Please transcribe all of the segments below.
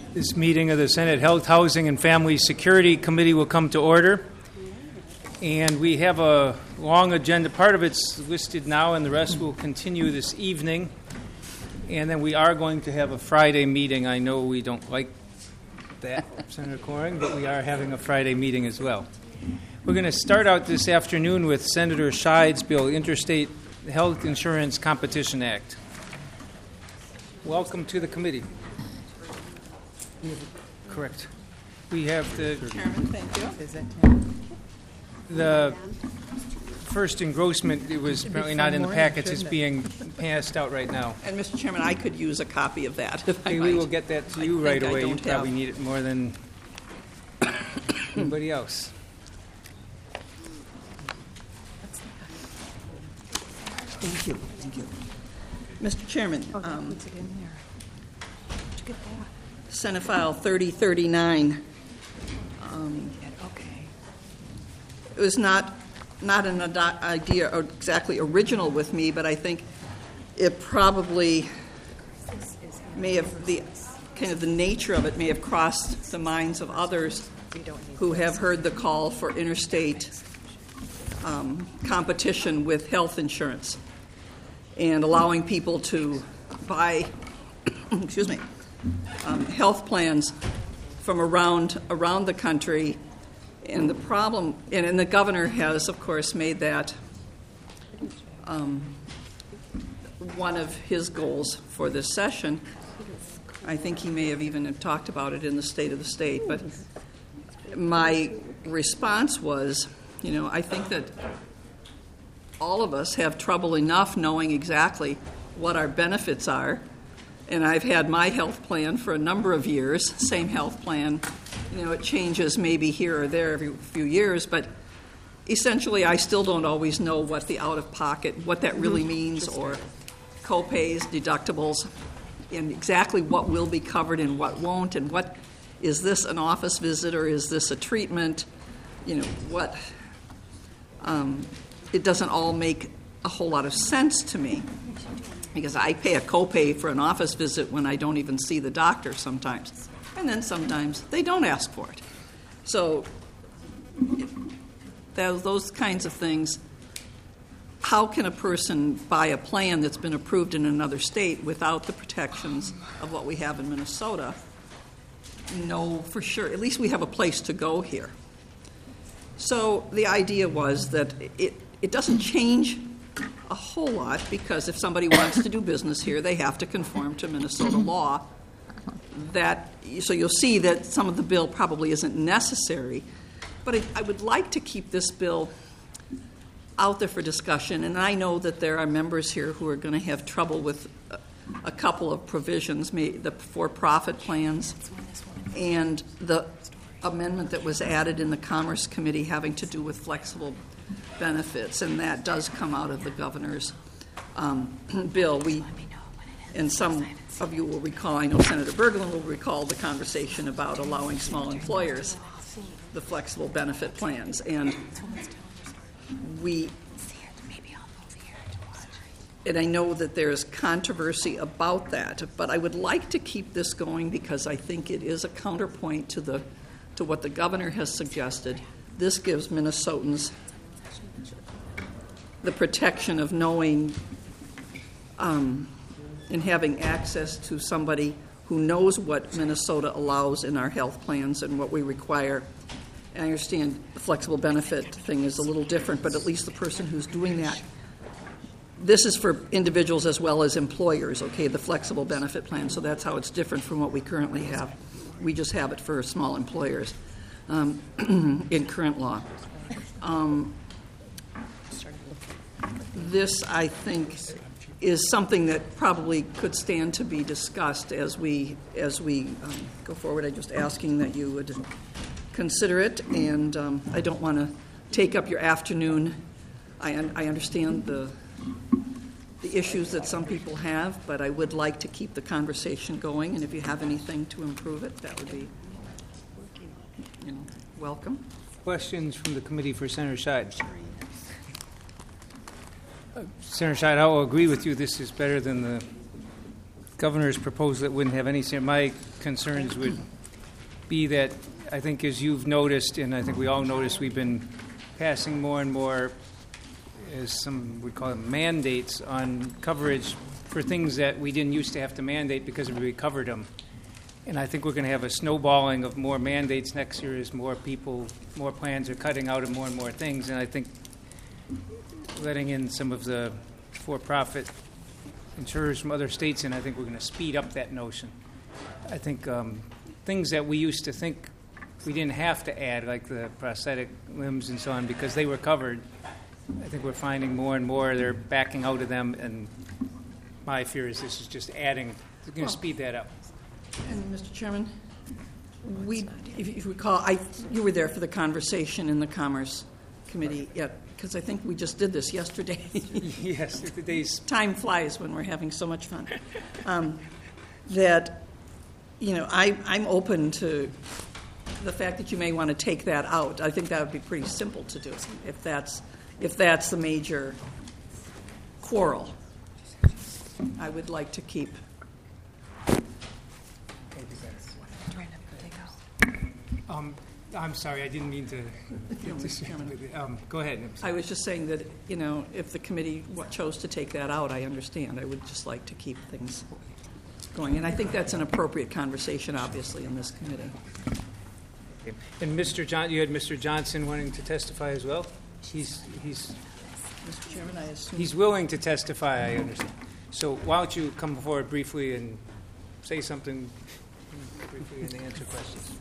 This meeting of the Senate Health, Housing, and Family Security Committee will come to order. And we have a long agenda. Part of it's listed now, and the rest will continue this evening. And then we are going to have a Friday meeting. I know we don't like that, Senator Coring, but we are having a Friday meeting as well. We're going to start out this afternoon with Senator Scheid's bill, Interstate Health Insurance Competition Act. Welcome to the committee. Correct. We have the Chairman, thank you. Is that the first engrossment. It was apparently not in the packets. It's being passed out right now. And Mr. Chairman, I could use a copy of that if I We might. will get that to you right away. You probably need it more than anybody else. Thank you. Thank you. Mr. Chairman, puts it in there. Did you get that? Senate File 3039. Okay. It was not an idea or exactly original with me, but I think it probably may have the nature of it may have crossed the minds of others who have heard the call for interstate competition with health insurance and allowing people to buy health plans from around the country. And the problem, and the governor has, of course, made that one of his goals for this session. I think he may have even talked about it in the State of the State. But my response was, I think that all of us have trouble enough knowing exactly what our benefits are. And I've had my health plan for a number of years, same health plan. It changes maybe here or there every few years, but essentially I still don't always know what the out-of-pocket, what that really means, or co-pays, deductibles, and exactly what will be covered and what won't, and what is this an office visit or is this a treatment? It doesn't all make a whole lot of sense to me. Because I pay a copay for an office visit when I don't even see the doctor sometimes. And then sometimes they don't ask for it. So those kinds of things, how can a person buy a plan that's been approved in another state without the protections of what we have in Minnesota? No, for sure. At least we have a place to go here. So the idea was that it doesn't change a whole lot, because if somebody wants to do business here, they have to conform to Minnesota law. So you'll see that some of the bill probably isn't necessary, but I would like to keep this bill out there for discussion, and I know that there are members here who are going to have trouble with a couple of provisions, the for-profit plans and the amendment that was added in the Commerce Committee having to do with flexible benefits, and that does come out of the governor's bill. And some of you will recall, I know Senator Berglund will recall the conversation about allowing small employers the flexible benefit plans, and I know that there's controversy about that, but I would like to keep this going because I think it is a counterpoint to what the governor has suggested. This gives Minnesotans the protection of knowing and having access to somebody who knows what Minnesota allows in our health plans and what we require. And I understand the flexible benefit thing is a little different, but at least the person who's doing that, this is for individuals as well as employers, okay, the flexible benefit plan, so that's how it's different from what we currently have. We just have it for small employers in current law. This, I think, is something that probably could stand to be discussed as we go forward. I'm just asking that you would consider it, and I don't want to take up your afternoon. I understand the issues that some people have, but I would like to keep the conversation going, and if you have anything to improve it, that would be welcome. Questions from the committee for Senator Scheid? Senator Scheid, I will agree with you. This is better than the governor's proposal that wouldn't have any. My concerns would be that I think, as you've noticed, and I think we all noticed, we've been passing more and more, as some would call them, mandates on coverage for things that we didn't used to have to mandate because we covered them. And I think we're going to have a snowballing of more mandates next year as more people, more plans are cutting out of more and more things. And I think letting in some of the for-profit insurers from other states, and I think we're going to speed up that notion. I think things that we used to think we didn't have to add, like the prosthetic limbs and so on, because they were covered, I think we're finding more and more they're backing out of them, and my fear is this is just adding, it's going to speed that up. And Mr. Chairman, if you recall, you were there for the conversation in the Commerce Committee, because I think we just did this yesterday. Yes, the days. Time flies when we're having so much fun. That, I'm open to the fact that you may want to take that out. I think that would be pretty simple to do if that's the major quarrel. I would like to keep. I'm sorry, I didn't mean to. Go ahead. I was just saying that, if the committee chose to take that out, I understand. I would just like to keep things going. And I think that's an appropriate conversation, obviously, in this committee. Okay. And you had Mr. Johnson wanting to testify as well? He's Mr. Chairman, I assume. He's willing to testify, I understand. So why don't you come forward briefly and say something briefly and answer questions.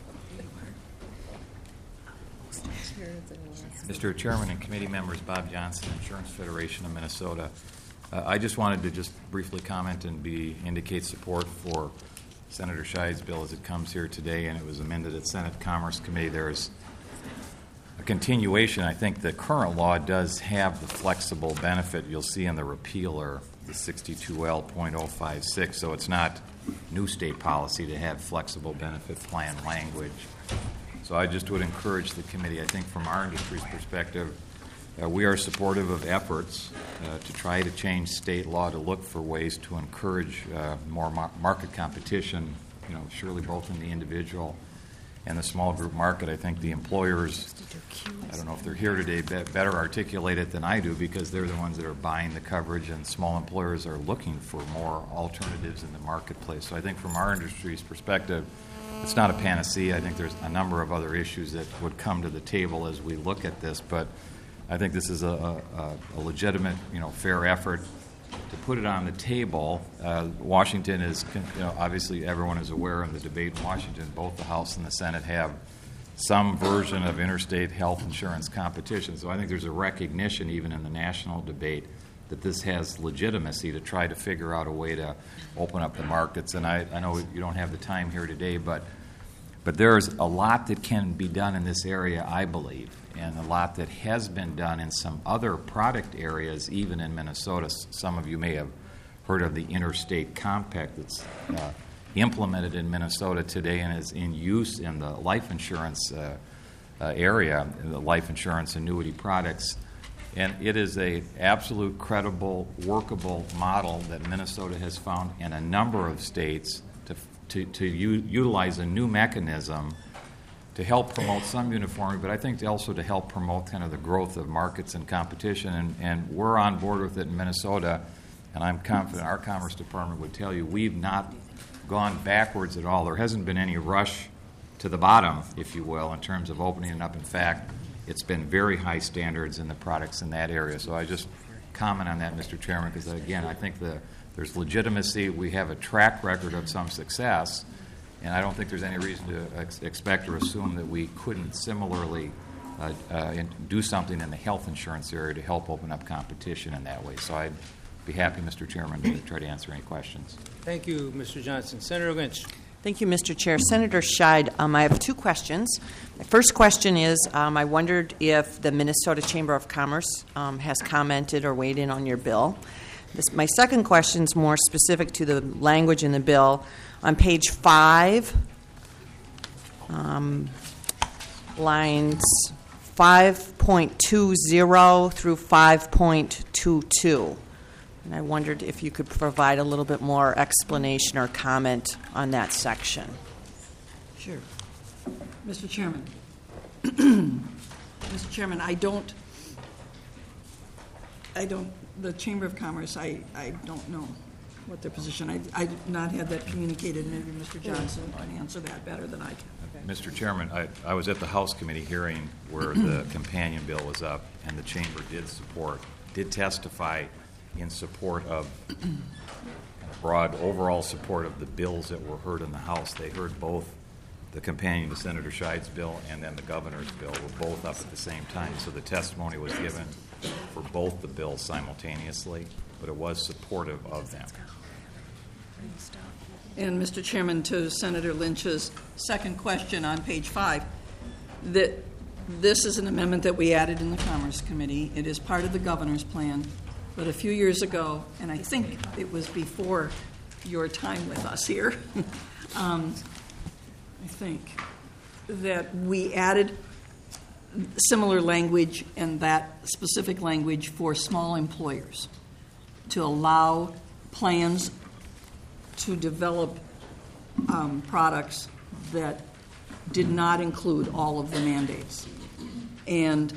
Mr. Chairman and committee members, Bob Johnson, Insurance Federation of Minnesota. I just wanted to just briefly comment and indicate support for Senator Scheid's bill as it comes here today, and it was amended at Senate Commerce Committee. There's a continuation. I think the current law does have the flexible benefit you'll see in the repealer, the 62L.056, so it's not new state policy to have flexible benefit plan language. So I just would encourage the committee, I think from our industry's perspective, we are supportive of efforts to try to change state law to look for ways to encourage more market competition, surely both in the individual and the small group market. I think the employers, I don't know if they're here today, better articulate it than I do because they're the ones that are buying the coverage, and small employers are looking for more alternatives in the marketplace. So I think from our industry's perspective, it's not a panacea. I think there's a number of other issues that would come to the table as we look at this, but I think this is a legitimate, fair effort to put it on the table. Washington is, obviously everyone is aware in the debate in Washington, both the House and the Senate have some version of interstate health insurance competition. So I think there's a recognition even in the national debate that this has legitimacy to try to figure out a way to open up the markets. And I know you don't have the time here today, but there's a lot that can be done in this area, I believe, and a lot that has been done in some other product areas, even in Minnesota. Some of you may have heard of the Interstate Compact that's implemented in Minnesota today and is in use in the life insurance area, the life insurance annuity products. And it is an absolute, credible, workable model that Minnesota has found in a number of states to utilize a new mechanism to help promote some uniformity, but I think also to help promote kind of the growth of markets and competition. And we're on board with it in Minnesota, and I'm confident our Commerce Department would tell you we've not gone backwards at all. There hasn't been any rush to the bottom, if you will, in terms of opening it up. In fact, it's been very high standards in the products in that area. So I just comment on that, Mr. Chairman, because, again, I think there's legitimacy. We have a track record of some success, and I don't think there's any reason to expect or assume that we couldn't similarly do something in the health insurance area to help open up competition in that way. So I'd be happy, Mr. Chairman, to try to answer any questions. Thank you, Mr. Johnson. Senator Lynch. Thank you, Mr. Chair. Senator Scheid, I have two questions. My first question is, I wondered if the Minnesota Chamber of Commerce has commented or weighed in on your bill. My second question is more specific to the language in the bill. On page 5, lines 5.20 through 5.22. And I wondered if you could provide a little bit more explanation or comment on that section. Sure. Mr. Chairman. Mr. Chairman, the Chamber of Commerce, I don't know what their position. I did not have that communicated. Maybe Mr. Johnson can answer that better than I can. Mr. Chairman, I was at the House Committee hearing where the companion bill was up, and the Chamber did testify in support of broad overall support of the bills that were heard in the House. They heard both the companion to Senator Scheid's bill and then the governor's bill were both up at the same time. So the testimony was given for both the bills simultaneously, but it was supportive of them. And Mr. Chairman, to Senator Lynch's second question on page 5, that this is an amendment that we added in the Commerce Committee. It is part of the governor's plan. But a few years ago, and I think it was before your time with us here, I think that we added similar language and that specific language for small employers to allow plans to develop products that did not include all of the mandates. And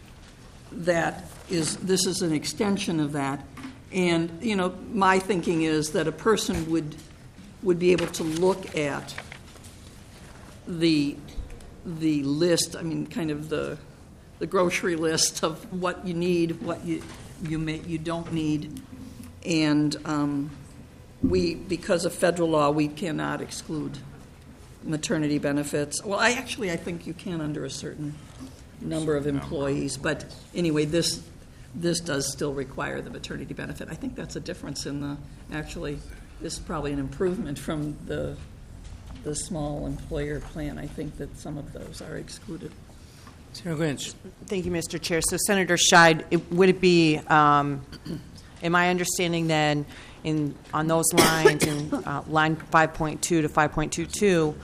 this is an extension of that. And, my thinking is that a person would be able to look at the list, kind of the grocery list of what you need, what you don't need. And because of federal law, we cannot exclude maternity benefits. Well, I think you can under a certain number of employees. But anyway, this does still require the maternity benefit. I think that's a difference in this is probably an improvement from the small employer plan. I think that some of those are excluded. Senator Lynch. Thank you, Mr. Chair. So, Senator Scheid, would it be, am I understanding then, on those lines, in line 5.2 to 5.22,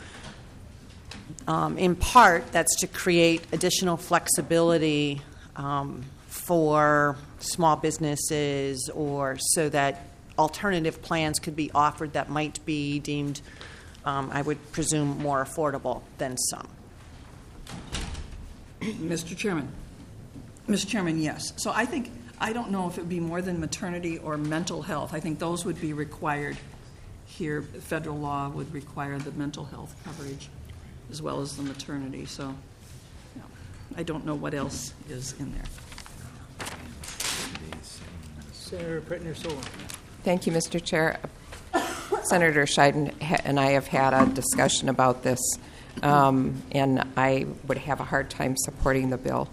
in part, that's to create additional flexibility for small businesses, or so that alternative plans could be offered that might be deemed, I would presume, more affordable than some? Mr. Chairman, yes. So I don't know if it would be more than maternity or mental health. I think those would be required here. Federal law would require the mental health coverage as well as the maternity. So I don't know what else is in there. Senator Prettner-Solon. Thank you, Mr. Chair. Senator Scheid and I have had a discussion about this, and I would have a hard time supporting the bill.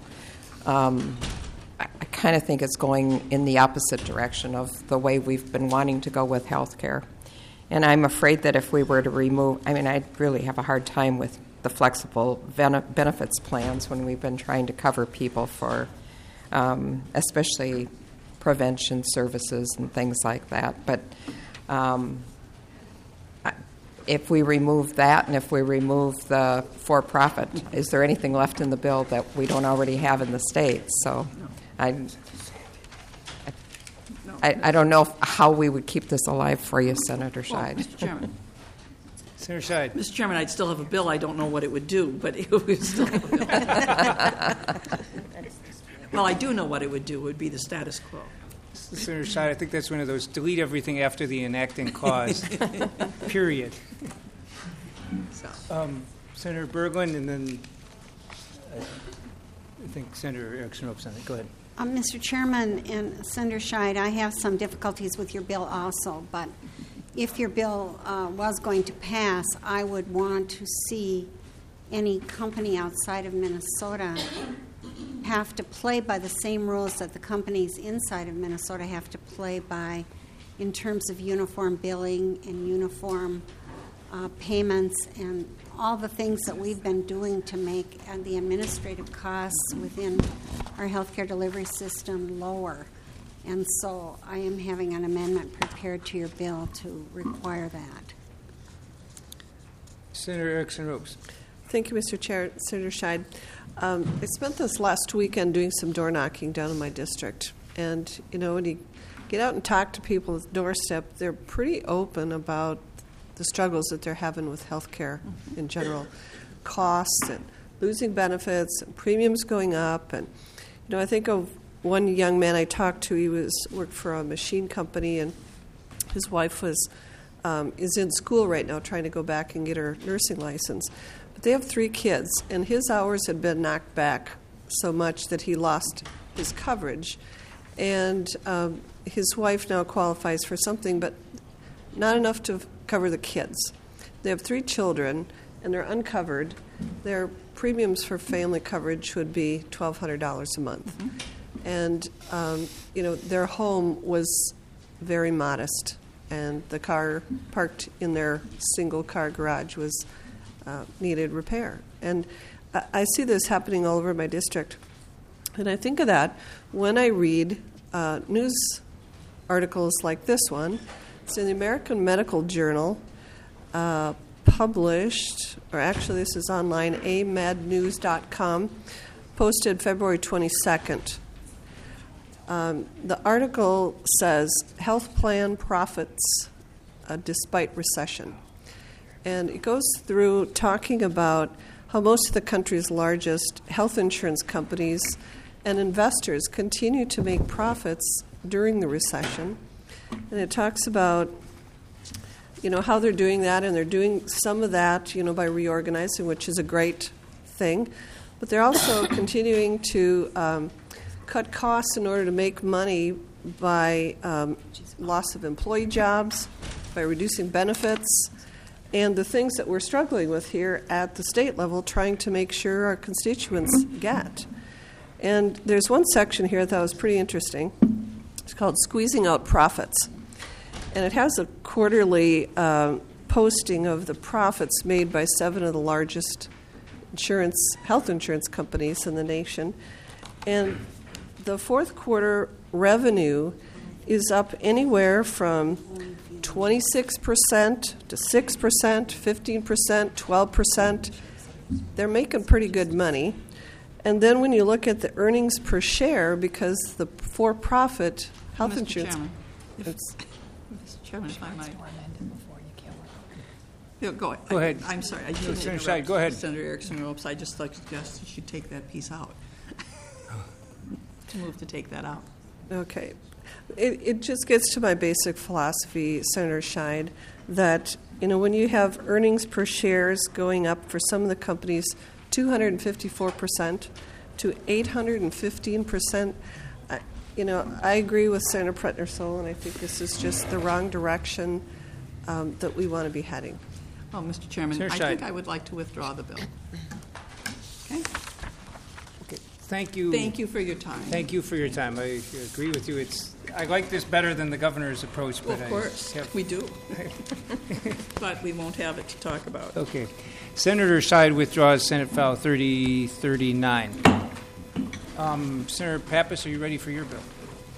I kind of think it's going in the opposite direction of the way we've been wanting to go with health care. And I'm afraid that if we were to remove, I'd really have a hard time with the flexible benefits plans when we've been trying to cover people for especially prevention services and things like that. But if we remove that and if we remove the for-profit, is there anything left in the bill that we don't already have in the states? So I don't know how we would keep this alive for you, Senator Scheid. Mr. Chairman. Senator Scheid. Mr. Chairman, I'd still have a bill. I don't know what it would do, but it would still have a bill. Well, I do know what it would do. It would be the status quo. Senator Scheid, I think that's one of those delete everything after the enacting clause, period. Senator Berglund, and then I think Senator Erickson-Ropes on it. Go ahead. Mr. Chairman and Senator Scheid, I have some difficulties with your bill also, but if your bill was going to pass, I would want to see any company outside of Minnesota have to play by the same rules that the companies inside of Minnesota have to play by in terms of uniform billing and uniform payments and all the things that we've been doing to make the administrative costs within our healthcare delivery system lower. And so I am having an amendment prepared to your bill to require that. Senator Erickson-Ropes. Thank you, Mr. Chair. Senator Scheid. I spent this last weekend doing some door knocking down in my district. And, when you get out and talk to people at the doorstep, they're pretty open about the struggles that they're having with health care in general, costs and losing benefits and premiums going up. And I think of one young man I talked to. He worked for a machine company, and his wife is in school right now trying to go back and get her nursing license. But they have 3 kids, and his hours had been knocked back so much that he lost his coverage. And his wife now qualifies for something, but not enough to cover the kids. They have 3 children, and they're uncovered. Their premiums for family coverage would be $1,200 a month. Mm-hmm. And, their home was very modest, and the car parked in their single-car garage needed repair. And I see this happening all over my district. And I think of that when I read news articles like this one. It's in the American Medical Journal, published, or actually this is online, amednews.com, posted February 22nd. The article says, health plan profits despite recession. And it goes through talking about how most of the country's largest health insurance companies and investors continue to make profits during the recession. And it talks about, how they're doing that, and they're doing some of that, by reorganizing, which is a great thing. But they're also continuing to cut costs in order to make money by loss of employee jobs, by reducing benefits, and the things that we're struggling with here at the state level, trying to make sure our constituents get. And there's one section here that was pretty interesting. It's called Squeezing Out Profits. And it has a quarterly posting of the profits made by 7 of the largest health insurance companies in the nation. And the fourth quarter revenue is up anywhere from 26% to 6%, 15%, 12%. They're making pretty good money. And then when you look at the earnings per share, because the for-profit health insurance... Mr. Chairman, if I might. Yeah, go ahead. I'm sorry. I Senator shouldn't Scheid, go ahead. Senator Erickson-Ropes. I just suggest you should take that piece out. To move to take that out. Okay. It just gets to my basic philosophy, Senator Scheid, that, when you have earnings per shares going up for some of the companies 254% to 815%, I agree with Senator Pretner-Soul, and I think this is just the wrong direction that we want to be heading. Well, Mr. Chairman, Senator I Scheid. think I would like to withdraw the bill. Okay? Thank you. Thank you for your time. Thank you for your time. I agree with you. I like this better than the governor's approach. But Of course, we do. But we won't have it to talk about. Okay. Senator Scheid withdraws Senate File 3039. Senator Pappas, are you ready for your bill?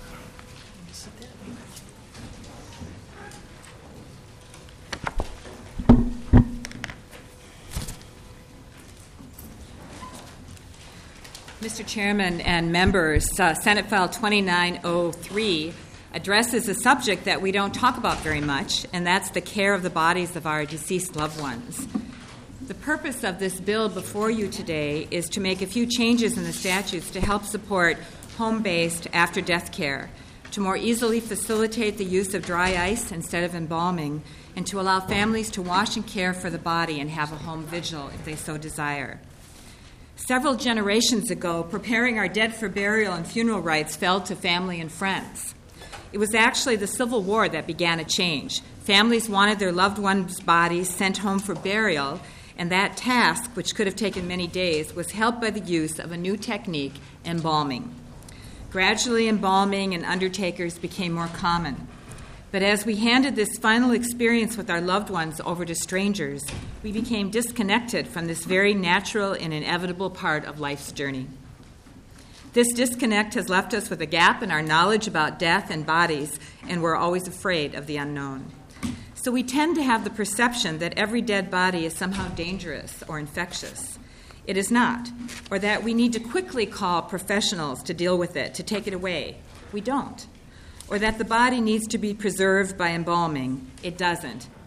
Mr. Chairman and members, Senate File 2903 addresses a subject that we don't talk about very much, and that's the care of the bodies of our deceased loved ones. The purpose of this bill before you today is to make a few changes in the statutes to help support home-based after-death care, to more easily facilitate the use of dry ice instead of embalming, and to allow families to wash and care for the body and have a home vigil if they so desire. Several generations ago, preparing our dead for burial and funeral rites fell to family and friends. It was actually the Civil War that began a change. Families wanted their loved ones' bodies sent home for burial, and that task, which could have taken many days, was helped by the use of a new technique, embalming. Gradually, embalming and undertakers became more common. But as we handed this final experience with our loved ones over to strangers, we became disconnected from this very natural and inevitable part of life's journey. This disconnect has left us with a gap in our knowledge about death and bodies, and we're always afraid of the unknown. So we tend to have the perception that every dead body is somehow dangerous or infectious. It is not, or that we need to quickly call professionals to deal with it, to take it away. We don't. Or that the body needs to be preserved by embalming. It doesn't.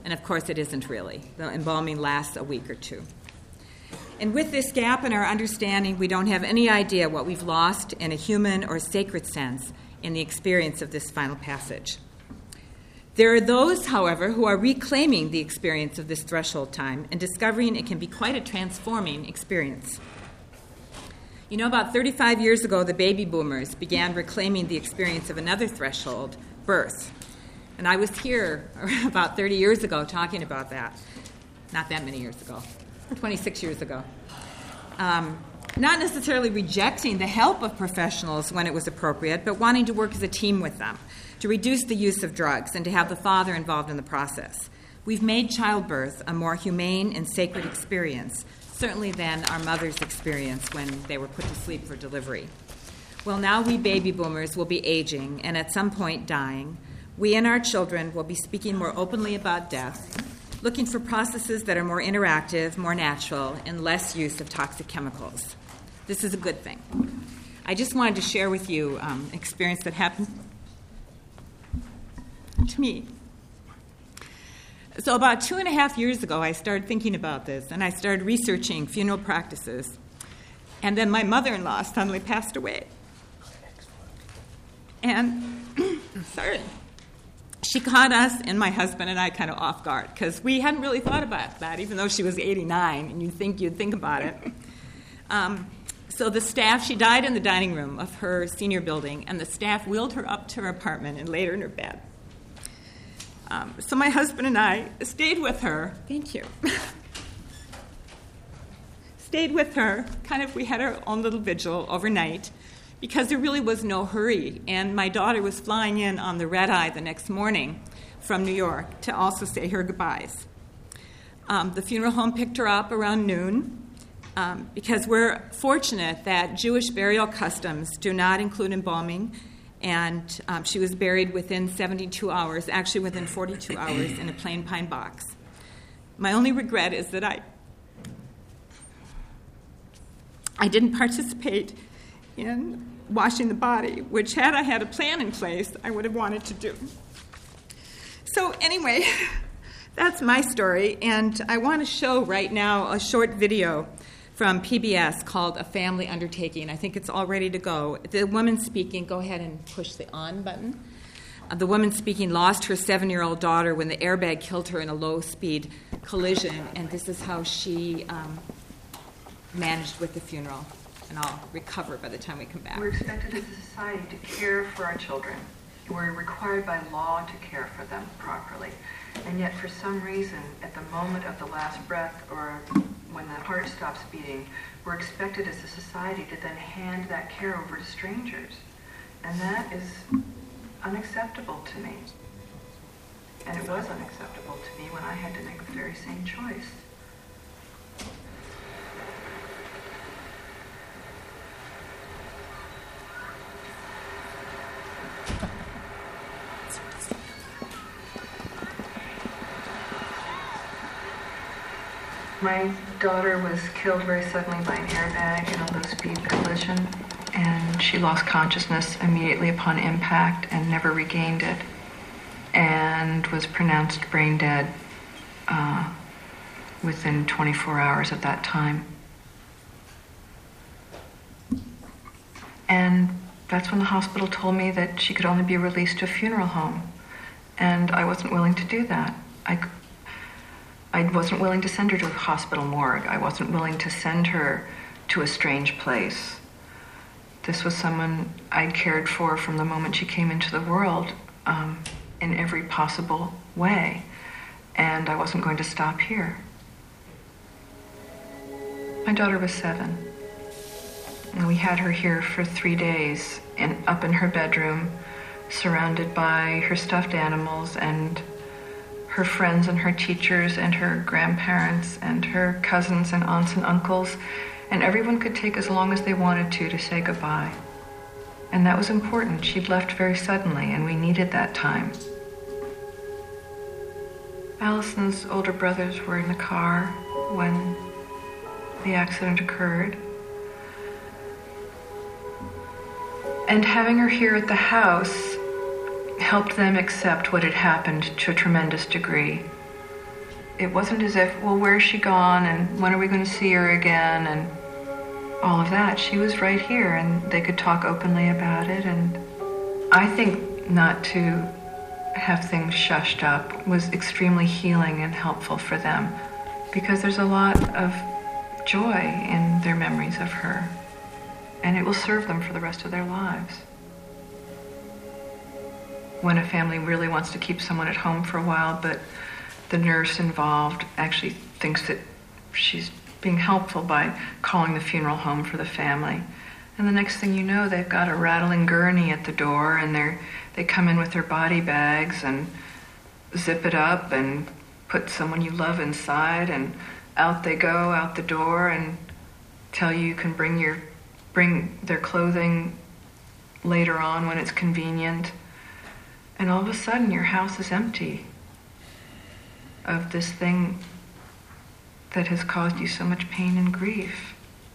And of course, it isn't really. The embalming lasts a week or two. And with this gap in our understanding, we don't have any idea what we've lost in a human or sacred sense in the experience of this final passage. There are those, however, who are reclaiming the experience of this threshold time and discovering it can be quite a transforming experience. You know, about 35 years ago, the baby boomers began reclaiming the experience of another threshold, birth. And I was here about 30 years ago talking about that. Not that many years ago, 26 years ago. Not necessarily rejecting the help of professionals when it was appropriate, but wanting to work as a team with them, to reduce the use of drugs, and to have the father involved in the process. We've made childbirth a more humane and sacred experience, certainly than our mothers' experience when they were put to sleep for delivery. Well, now we baby boomers will be aging and at some point dying. We and our children will be speaking more openly about death, looking for processes that are more interactive, more natural, and less use of toxic chemicals. This is a good thing. I just wanted to share with you an experience that happened to me. So about 2.5 years ago, I started thinking about this, and I started researching funeral practices. And then my mother-in-law suddenly passed away. And, she caught us and my husband and I kind of off guard, because we hadn't really thought about that, even though she was 89, and you'd think about it. So the staff, she died in the dining room of her senior building, and the staff wheeled her up to her apartment and laid her in her bed. So my husband and I stayed with her. Thank you. Stayed with her. We had our own little vigil overnight because there really was no hurry. And my daughter was flying in on the red-eye the next morning from New York to also say her goodbyes. The funeral home picked her up around noon because we're fortunate that Jewish burial customs do not include embalming. And she was buried within 72 hours, actually within 42 hours, in a plain pine box. My only regret is that I didn't participate in washing the body, which had I had a plan in place, I would have wanted to do. So anyway, that's my story, and I want to show right now a short video from PBS called A Family Undertaking. I think it's all ready to go. The woman speaking, go ahead and push the on button. The woman speaking lost her 7-year-old daughter when the airbag killed her in a low-speed collision, and this is how she managed with the funeral. And I'll recover by the time we come back. We're expected as a society to care for our children. We're required by law to care for them properly. And yet, for some reason, at the moment of the last breath or when the heart stops beating, we're expected as a society to then hand that care over to strangers. And that is unacceptable to me. And it was unacceptable to me when I had to make the very same choice. My daughter was killed very suddenly by an airbag in a low-speed collision, and she lost consciousness immediately upon impact and never regained it, and was pronounced brain dead within 24 hours at that time. And that's when the hospital told me that she could only be released to a funeral home, and I wasn't willing to do that. I wasn't willing to send her to a hospital morgue. I wasn't willing to send her to a strange place. This was someone I'd cared for from the moment she came into the world in every possible way. And I wasn't going to stop here. My daughter was 7. And we had her here for 3 days up in her bedroom, surrounded by her stuffed animals and her friends and her teachers and her grandparents and her cousins and aunts and uncles, and everyone could take as long as they wanted to say goodbye. And that was important. She'd left very suddenly, and we needed that time. Allison's older brothers were in the car when the accident occurred. And having her here at the house helped them accept what had happened to a tremendous degree. it wasn't as if, well, where's she gone and when are we going to see her again and all of that. She was right here and they could talk openly about it. And I think not to have things shushed up was extremely healing and helpful for them, because there's a lot of joy in their memories of her, and it will serve them for the rest of their lives. When a family really wants to keep someone at home for a while, but the nurse involved actually thinks that she's being helpful by calling the funeral home for the family. And the next thing you know, they've got a rattling gurney at the door, and they come in with their body bags and zip it up and put someone you love inside, and out they go, out the door, and tell you can bring their clothing later on when it's convenient. And all of a sudden, your house is empty of this thing that has caused you so much pain and grief.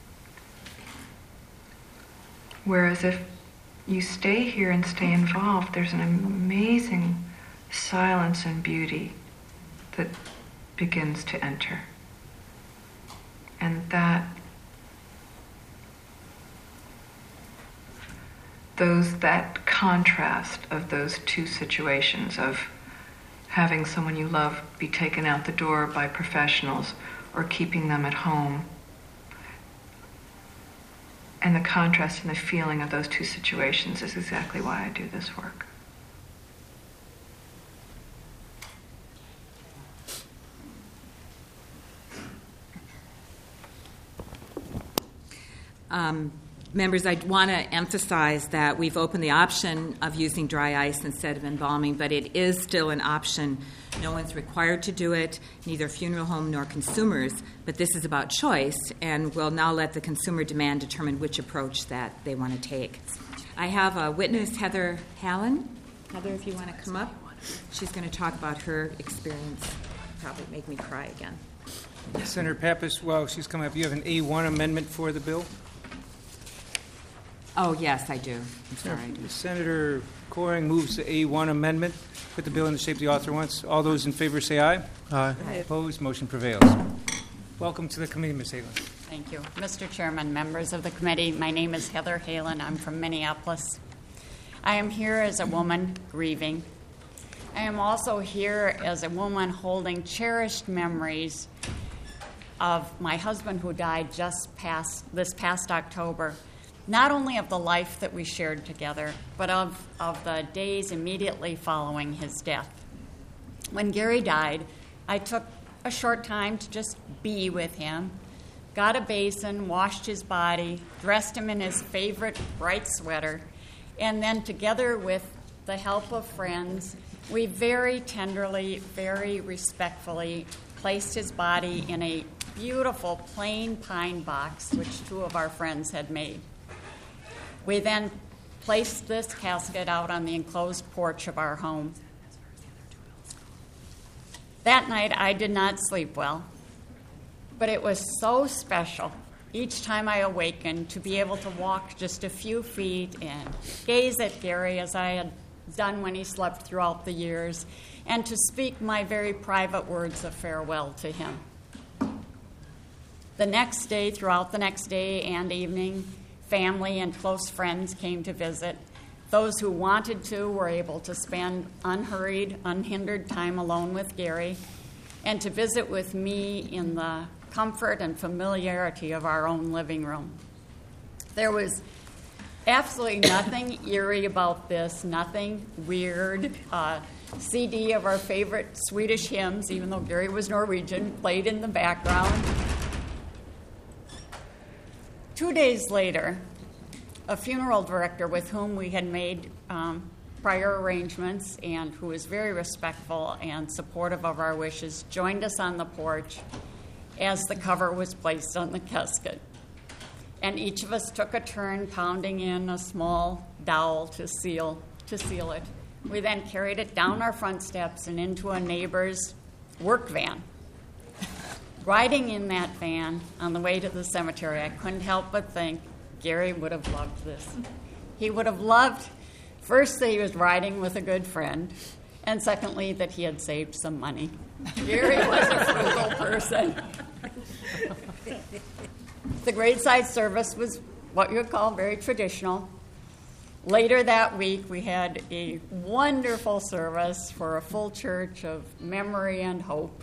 Whereas if you stay here and stay involved, there's an amazing silence and beauty that begins to enter. And that contrast of those two situations, of having someone you love be taken out the door by professionals or keeping them at home, and the contrast and the feeling of those two situations is exactly why I do this work. Members, I want to emphasize that we've opened the option of using dry ice instead of embalming, but it is still an option. No one's required to do it, neither funeral home nor consumers, but this is about choice, and we'll now let the consumer demand determine which approach that they want to take. I have a witness, Heather Hallen. Heather, if you want to come up. She's going to talk about her experience. Probably make me cry again. Senator Pappas, while she's coming up, you have an A1 amendment for the bill? Oh, yes, I do. I'm sorry. Senator Coring moves the A1 amendment. Put the bill in the shape the author wants. All those in favor say aye. Aye. Opposed? Motion prevails. Welcome to the committee, Ms. Halen. Thank you. Mr. Chairman, members of the committee, my name is Heather Halen. I'm from Minneapolis. I am here as a woman grieving. I am also here as a woman holding cherished memories of my husband who died this past October. Not only of the life that we shared together, but of the days immediately following his death. When Gary died, I took a short time to just be with him, got a basin, washed his body, dressed him in his favorite bright sweater, and then together with the help of friends, we very tenderly, very respectfully placed his body in a beautiful plain pine box, which two of our friends had made. We then placed this casket out on the enclosed porch of our home. That night, I did not sleep well, but it was so special each time I awakened to be able to walk just a few feet and gaze at Gary as I had done when he slept throughout the years, and to speak my very private words of farewell to him. Throughout the next day and evening, family and close friends came to visit. Those who wanted to were able to spend unhurried, unhindered time alone with Gary and to visit with me in the comfort and familiarity of our own living room. There was absolutely nothing eerie about this, nothing weird. CD of our favorite Swedish hymns, even though Gary was Norwegian, played in the background. 2 days later, a funeral director with whom we had made prior arrangements and who was very respectful and supportive of our wishes joined us on the porch as the cover was placed on the casket. And each of us took a turn pounding in a small dowel to seal it. We then carried it down our front steps and into a neighbor's work van. Riding in that van on the way to the cemetery, I couldn't help but think Gary would have loved this. He would have loved, first, that he was riding with a good friend, and secondly, that he had saved some money. Gary was a frugal person. The graveside service was what you would call very traditional. Later that week, we had a wonderful service for a full church of memory and hope.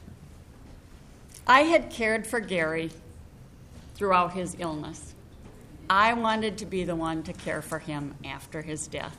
I had cared for Gary throughout his illness. I wanted to be the one to care for him after his death.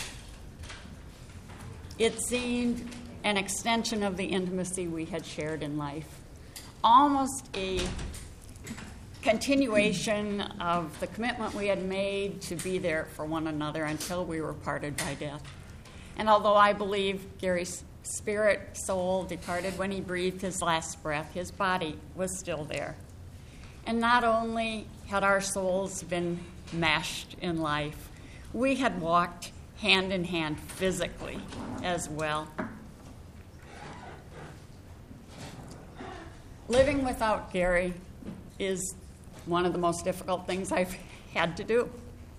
It seemed an extension of the intimacy we had shared in life, almost a continuation of the commitment we had made to be there for one another until we were parted by death. And although I believe Gary's spirit, soul departed when he breathed his last breath, his body was still there. And not only had our souls been meshed in life, we had walked hand in hand physically as well. Living without Gary is one of the most difficult things I've had to do.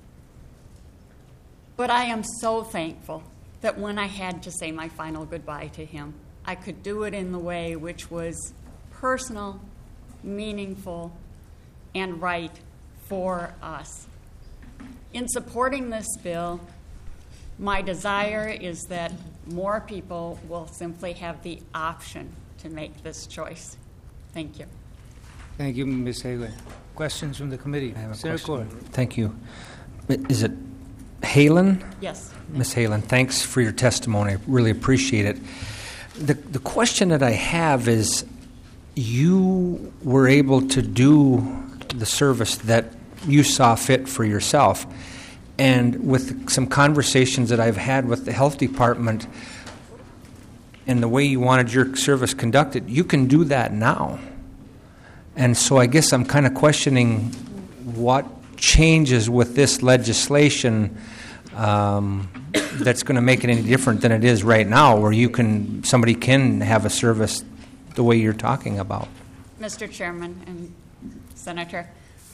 But I am so thankful that when I had to say my final goodbye to him, I could do it in the way which was personal, meaningful, and right for us. In supporting this bill, my desire is that more people will simply have the option to make this choice. Thank you. Thank you, Ms. Halen. Questions from the committee? I have a Senator question. Corr. Thank you. Is it Halen? Yes. Ms. Halen, thanks for your testimony. I really appreciate it. The question that I have is, you were able to do the service that you saw fit for yourself. And with some conversations that I've had with the health department and the way you wanted your service conducted, you can do that now. And so I guess I'm kind of questioning what changes with this legislation that's going to make it any different than it is right now, where somebody can have a service the way you're talking about. Mr. Chairman and Senator,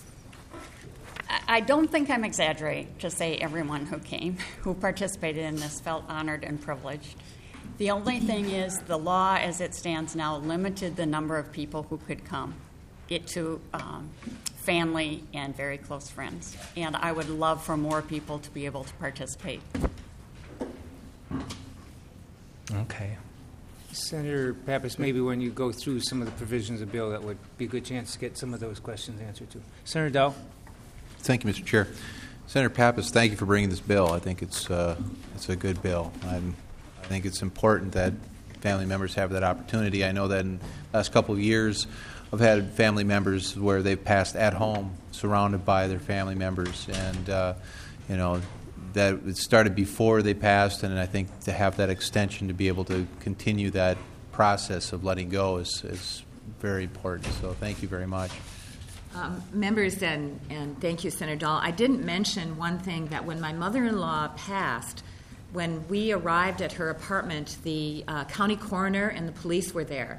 I don't think I'm exaggerating to say everyone who came, who participated in this, felt honored and privileged. The only thing is the law as it stands now limited the number of people who could come, get to family and very close friends. And I would love for more people to be able to participate. Okay. Senator Pappas, maybe when you go through some of the provisions of the bill, that would be a good chance to get some of those questions answered too. Senator Dow. Thank you, Mr. Chair. Senator Pappas, thank you for bringing this bill. I think it's a good bill. I think it's important that family members have that opportunity. I know that in the last couple of years, I've had family members where they've passed at home, surrounded by their family members, and that it started before they passed, and I think to have that extension to be able to continue that process of letting go is very important. So thank you very much. Members, and thank you, Senator Dahl. I didn't mention one thing, that when my mother-in-law passed, when we arrived at her apartment, the county coroner and the police were there.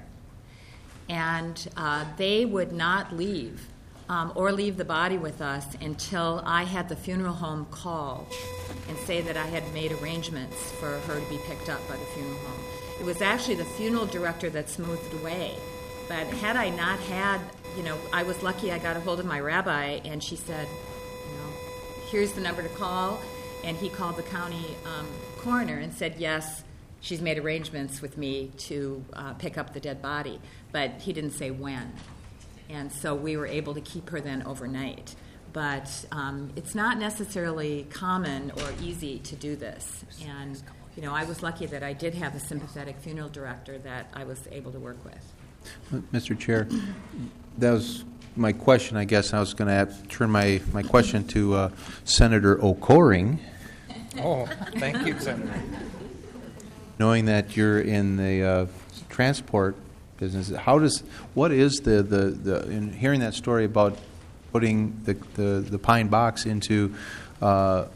And they would not leave or leave the body with us until I had the funeral home call and say that I had made arrangements for her to be picked up by the funeral home. It was actually the funeral director that smoothed it away. But had I not had, I was lucky I got a hold of my rabbi, and she said, here's the number to call. And he called the county coroner and said, yes, she's made arrangements with me to pick up the dead body. But he didn't say when. And so we were able to keep her then overnight. But it's not necessarily common or easy to do this. And, I was lucky that I did have a sympathetic funeral director that I was able to work with. Mr. Chair, that was my question, I guess. I was going to turn my question to Senator O'Coring. Oh, thank you, Senator. Knowing that you're in the transport business, what is the in hearing that story about putting the pine box into a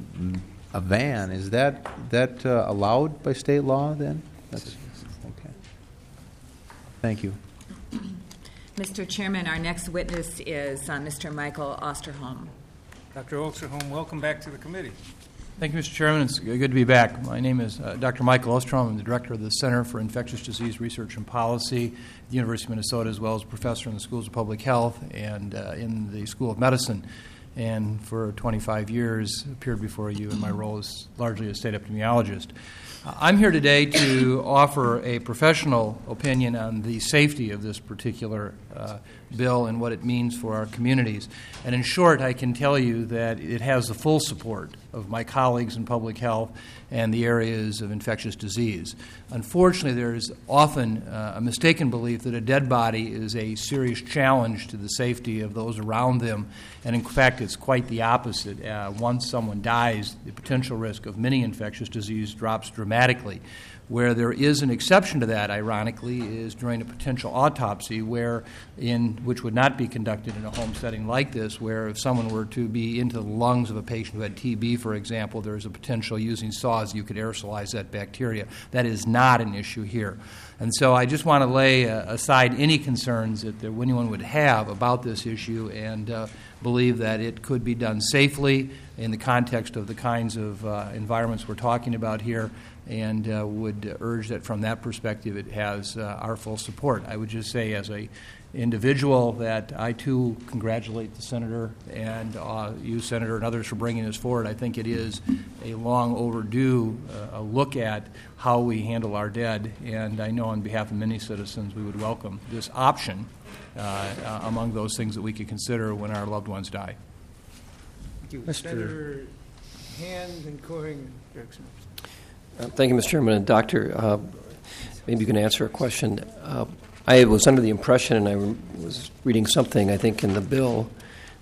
van, is that allowed by state law then? That's okay. Thank you. Mr. Chairman, our next witness is Mr. Michael Osterholm. Dr. Osterholm, welcome back to the committee. Thank you, Mr. Chairman. It's good to be back. My name is Dr. Michael Ostrom. I'm the director of the Center for Infectious Disease Research and Policy at the University of Minnesota, as well as a professor in the Schools of Public Health and in the School of Medicine. And for 25 years, appeared before you in my role as largely a state epidemiologist. I'm here today to offer a professional opinion on the safety of this particular bill and what it means for our communities. And in short, I can tell you that it has the full support of my colleagues in public health and the areas of infectious disease. Unfortunately, there is often a mistaken belief that a dead body is a serious challenge to the safety of those around them, and in fact, it's quite the opposite. Once someone dies, the potential risk of many infectious disease drops dramatically. Where there is an exception to that, ironically, is during a potential autopsy, which would not be conducted in a home setting like this, where if someone were to be into the lungs of a patient who had TB, for example, there is a potential using saws you could aerosolize that bacteria. That is not an issue here. And so I just want to lay aside any concerns that anyone would have about this issue and believe that it could be done safely in the context of the kinds of environments we're talking about here, and would urge that from that perspective it has our full support. I would just say as a individual that I too congratulate the Senator and you, Senator, and others for bringing this forward. I think it is a long overdue look at how we handle our dead, and I know on behalf of many citizens we would welcome this option among those things that we could consider when our loved ones die. Thank you. Senator Hand and Coring. Thank you, Mr. Chairman. And Doctor, maybe you can answer a question. I was under the impression, and I was reading something, I think, in the bill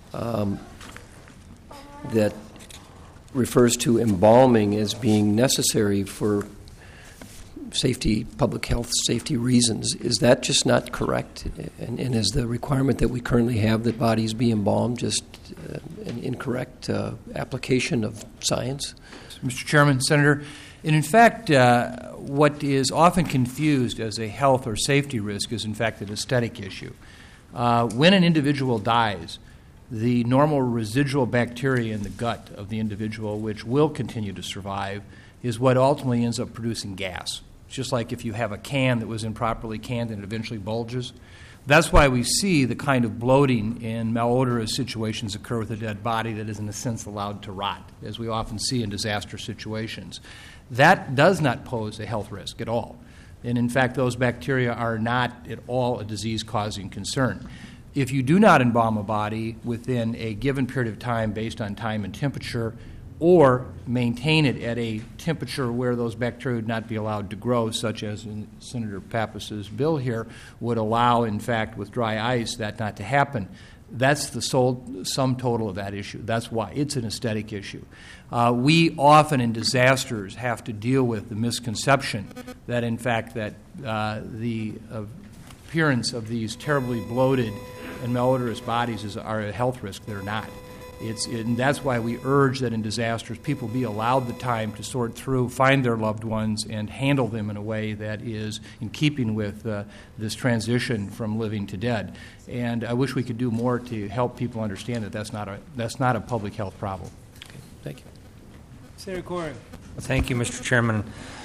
that refers to embalming as being necessary for safety, public health safety reasons. Is that just not correct? And is the requirement that we currently have that bodies be embalmed just an incorrect application of science? Mr. Chairman, Senator, and in fact, what is often confused as a health or safety risk is in fact an aesthetic issue. When an individual dies, the normal residual bacteria in the gut of the individual, which will continue to survive, is what ultimately ends up producing gas. It's just like if you have a can that was improperly canned and it eventually bulges. That's why we see the kind of bloating in malodorous situations occur with a dead body that is in a sense allowed to rot, as we often see in disaster situations. That does not pose a health risk at all. And in fact, those bacteria are not at all a disease-causing concern. If you do not embalm a body within a given period of time based on time and temperature, or maintain it at a temperature where those bacteria would not be allowed to grow, such as in Senator Pappas's bill here, would allow, in fact, with dry ice, that not to happen. That's the sum total of that issue. That's why it's an aesthetic issue. We often in disasters have to deal with the misconception that, in fact, that the appearance of these terribly bloated and malodorous bodies are a health risk. They're not. And that's why we urge that in disasters people be allowed the time to sort through, find their loved ones, and handle them in a way that is in keeping with this transition from living to dead. And I wish we could do more to help people understand that that's not a public health problem. Okay, thank you. Senator Coring. Thank you, Mr. Chairman.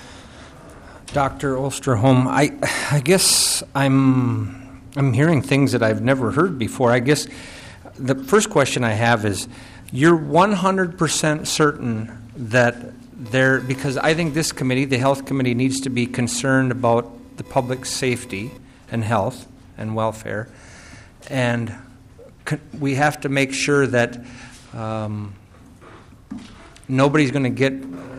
Dr. Osterholm, I guess I'm hearing things that I've never heard before. I guess the first question I have is, you're 100% certain that because I think this committee, the Health Committee, needs to be concerned about the public safety and health and welfare, and we have to make sure that nobody's going to get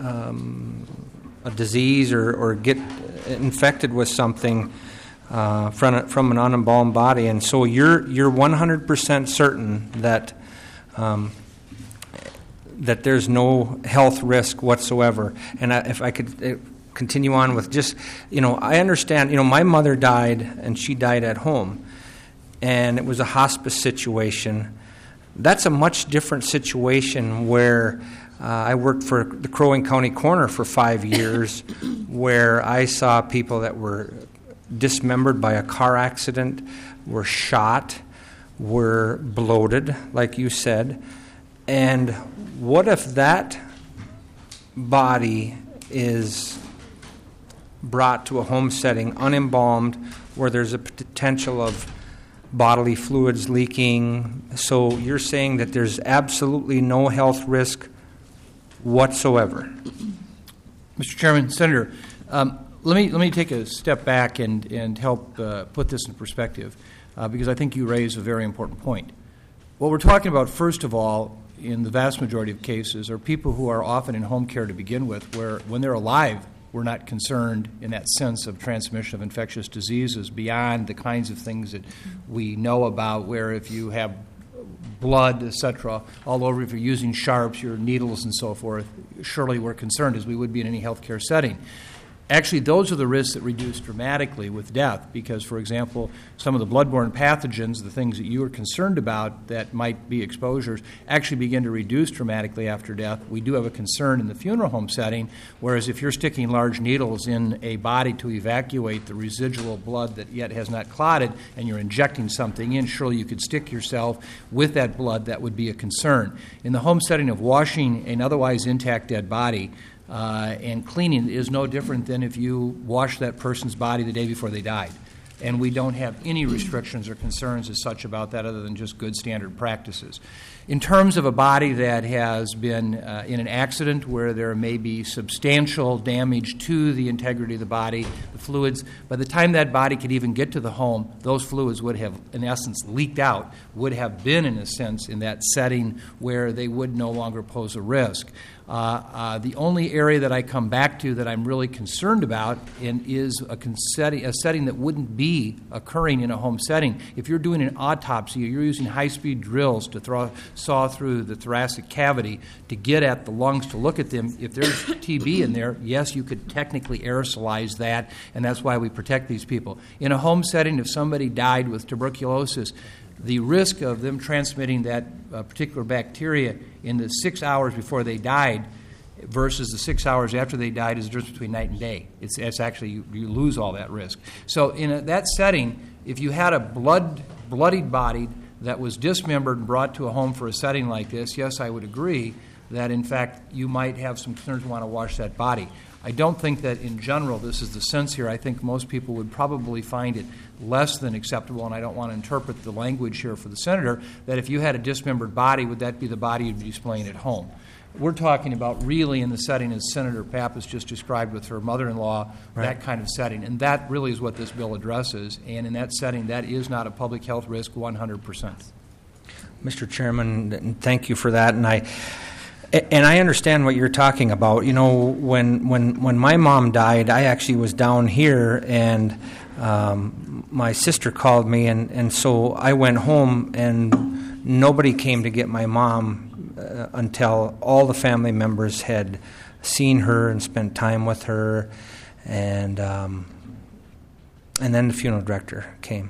a disease or get infected with something from an unembalmed body, and so you're 100% certain that that there's no health risk whatsoever. And if I could continue on with just, I understand. My mother died, and she died at home, and it was a hospice situation. That's a much different situation where I worked for the Crow Wing County Coroner for 5 years, where I saw people that were dismembered by a car accident, were shot, were bloated, like you said. And what if that body is brought to a home setting unembalmed where there's a potential of bodily fluids leaking, so you're saying that there's absolutely no health risk whatsoever? Mr. Chairman, Senator, let me take a step back and help put this in perspective, because I think you raise a very important point. What we're talking about, first of all, in the vast majority of cases, are people who are often in home care to begin with, where when they're alive, we're not concerned in that sense of transmission of infectious diseases beyond the kinds of things that we know about, where if you have blood, etc., all over, if you're using sharps, your needles and so forth, surely we're concerned, as we would be in any healthcare setting. Actually, those are the risks that reduce dramatically with death because, for example, some of the bloodborne pathogens, the things that you are concerned about that might be exposures, actually begin to reduce dramatically after death. We do have a concern in the funeral home setting, whereas if you're sticking large needles in a body to evacuate the residual blood that yet has not clotted and you're injecting something in, surely you could stick yourself with that blood. That would be a concern. In the home setting of washing an otherwise intact dead body, and cleaning is no different than if you wash that person's body the day before they died. And we don't have any restrictions or concerns as such about that other than just good standard practices. In terms of a body that has been in an accident where there may be substantial damage to the integrity of the body, the fluids, by the time that body could even get to the home, those fluids would have, in essence, leaked out, would have been, in a sense, in that setting where they would no longer pose a risk. The only area that I come back to that I'm really concerned about is a setting that wouldn't be occurring in a home setting. If you're doing an autopsy or you're using high-speed drills to saw through the thoracic cavity to get at the lungs to look at them, if there's TB in there, yes, you could technically aerosolize that, and that's why we protect these people. In a home setting, if somebody died with tuberculosis, the risk of them transmitting that particular bacteria in the 6 hours before they died versus the 6 hours after they died is the difference between night and day. It's actually, you lose all that risk. So in that setting, if you had a bloodied body that was dismembered and brought to a home for a setting like this, yes, I would agree that, in fact, you might have some concerns and want to wash that body. I don't think that, in general, this is the sense here. I think most people would probably find it less than acceptable, and I don't want to interpret the language here for the Senator, that if you had a dismembered body, would that be the body you'd be displaying at home? We're talking about really in the setting as Senator Pappas just described with her mother-in-law, right, that kind of setting. And that really is what this bill addresses. And in that setting, that is not a public health risk 100%. Mr. Chairman, thank you for that. And I understand what you're talking about. You know, when my mom died, I actually was down here, and my sister called me, and so I went home, and nobody came to get my mom until all the family members had seen her and spent time with her, and then the funeral director came.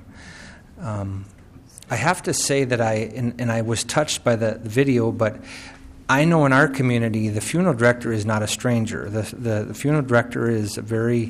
I have to say that I was touched by the video, but I know in our community the funeral director is not a stranger. The funeral director is a very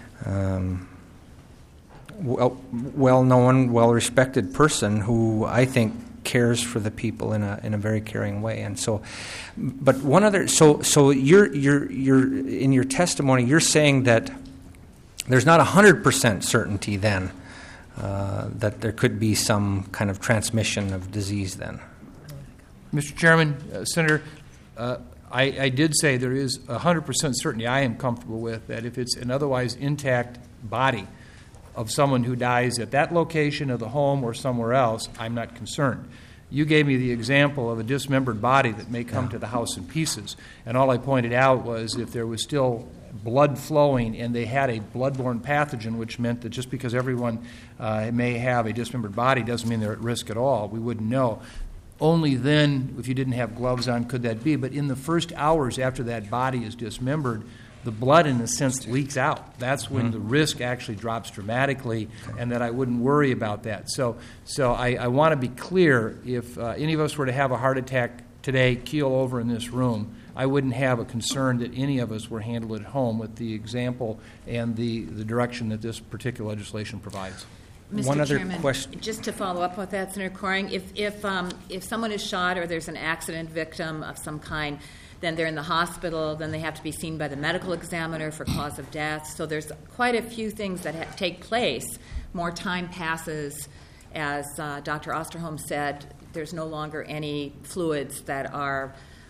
well-known, well-respected person who I think cares for the people in a very caring way. And so, but one other, so you're in your testimony, you're saying that there's not 100% certainty then that there could be some kind of transmission of disease then. Mr. Chairman, Senator, I did say there is 100% certainty I am comfortable with that if it's an otherwise intact body of someone who dies at that location of the home or somewhere else, I'm not concerned. You gave me the example of a dismembered body that may come to the house in pieces, and all I pointed out was if there was still blood flowing and they had a bloodborne pathogen, which meant that just because everyone may have a dismembered body doesn't mean they're at risk at all. We wouldn't know. Only then, if you didn't have gloves on, could that be. But in the first hours after that body is dismembered, the blood, in a sense, leaks out. That's when the risk actually drops dramatically, and that I wouldn't worry about that. So I want to be clear, if any of us were to have a heart attack today, keel over in this room, I wouldn't have a concern that any of us were handled at home with the example and the direction that this particular legislation provides. Mr. One other Chairman, question. just to follow up with that, Senator Coring, if someone is shot or there's an accident victim of some kind, then they're in the hospital, then they have to be seen by the medical examiner for cause of death. So there's quite a few things that take place. More time passes. As Dr. Osterholm said, there's no longer any fluids that are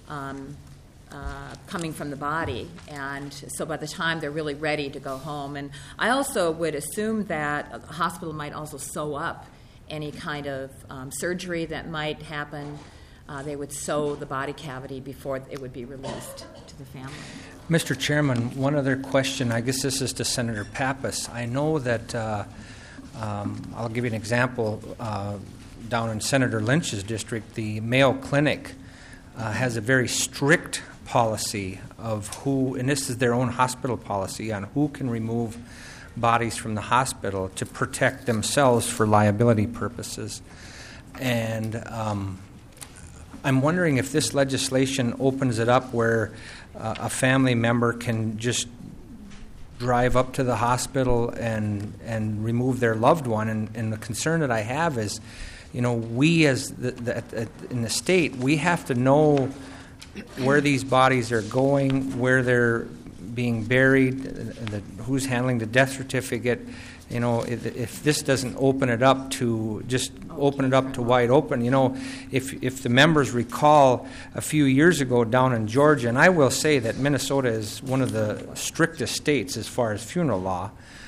coming from the body, and so by the time they're really ready to go home. And I also would assume that a hospital might also sew up any kind of surgery that might happen. They would sew the body cavity before it would be released to the family. Mr. Chairman, one other question. I guess this is to Senator Pappas. I know that, I'll give you an example. Down in Senator Lynch's district, the Mayo Clinic has a very strict policy of who, and this is their own hospital policy, on who can remove bodies from the hospital to protect themselves for liability purposes. And I'm wondering if this legislation opens it up where a family member can just drive up to the hospital and remove their loved one. And the concern that I have is, we as in the state, we have to know where these bodies are going, where they're being buried, who's handling the death certificate. If this doesn't open it up to wide open, if the members recall a few years ago down in Georgia, and I will say that Minnesota is one of the strictest states as far as funeral law.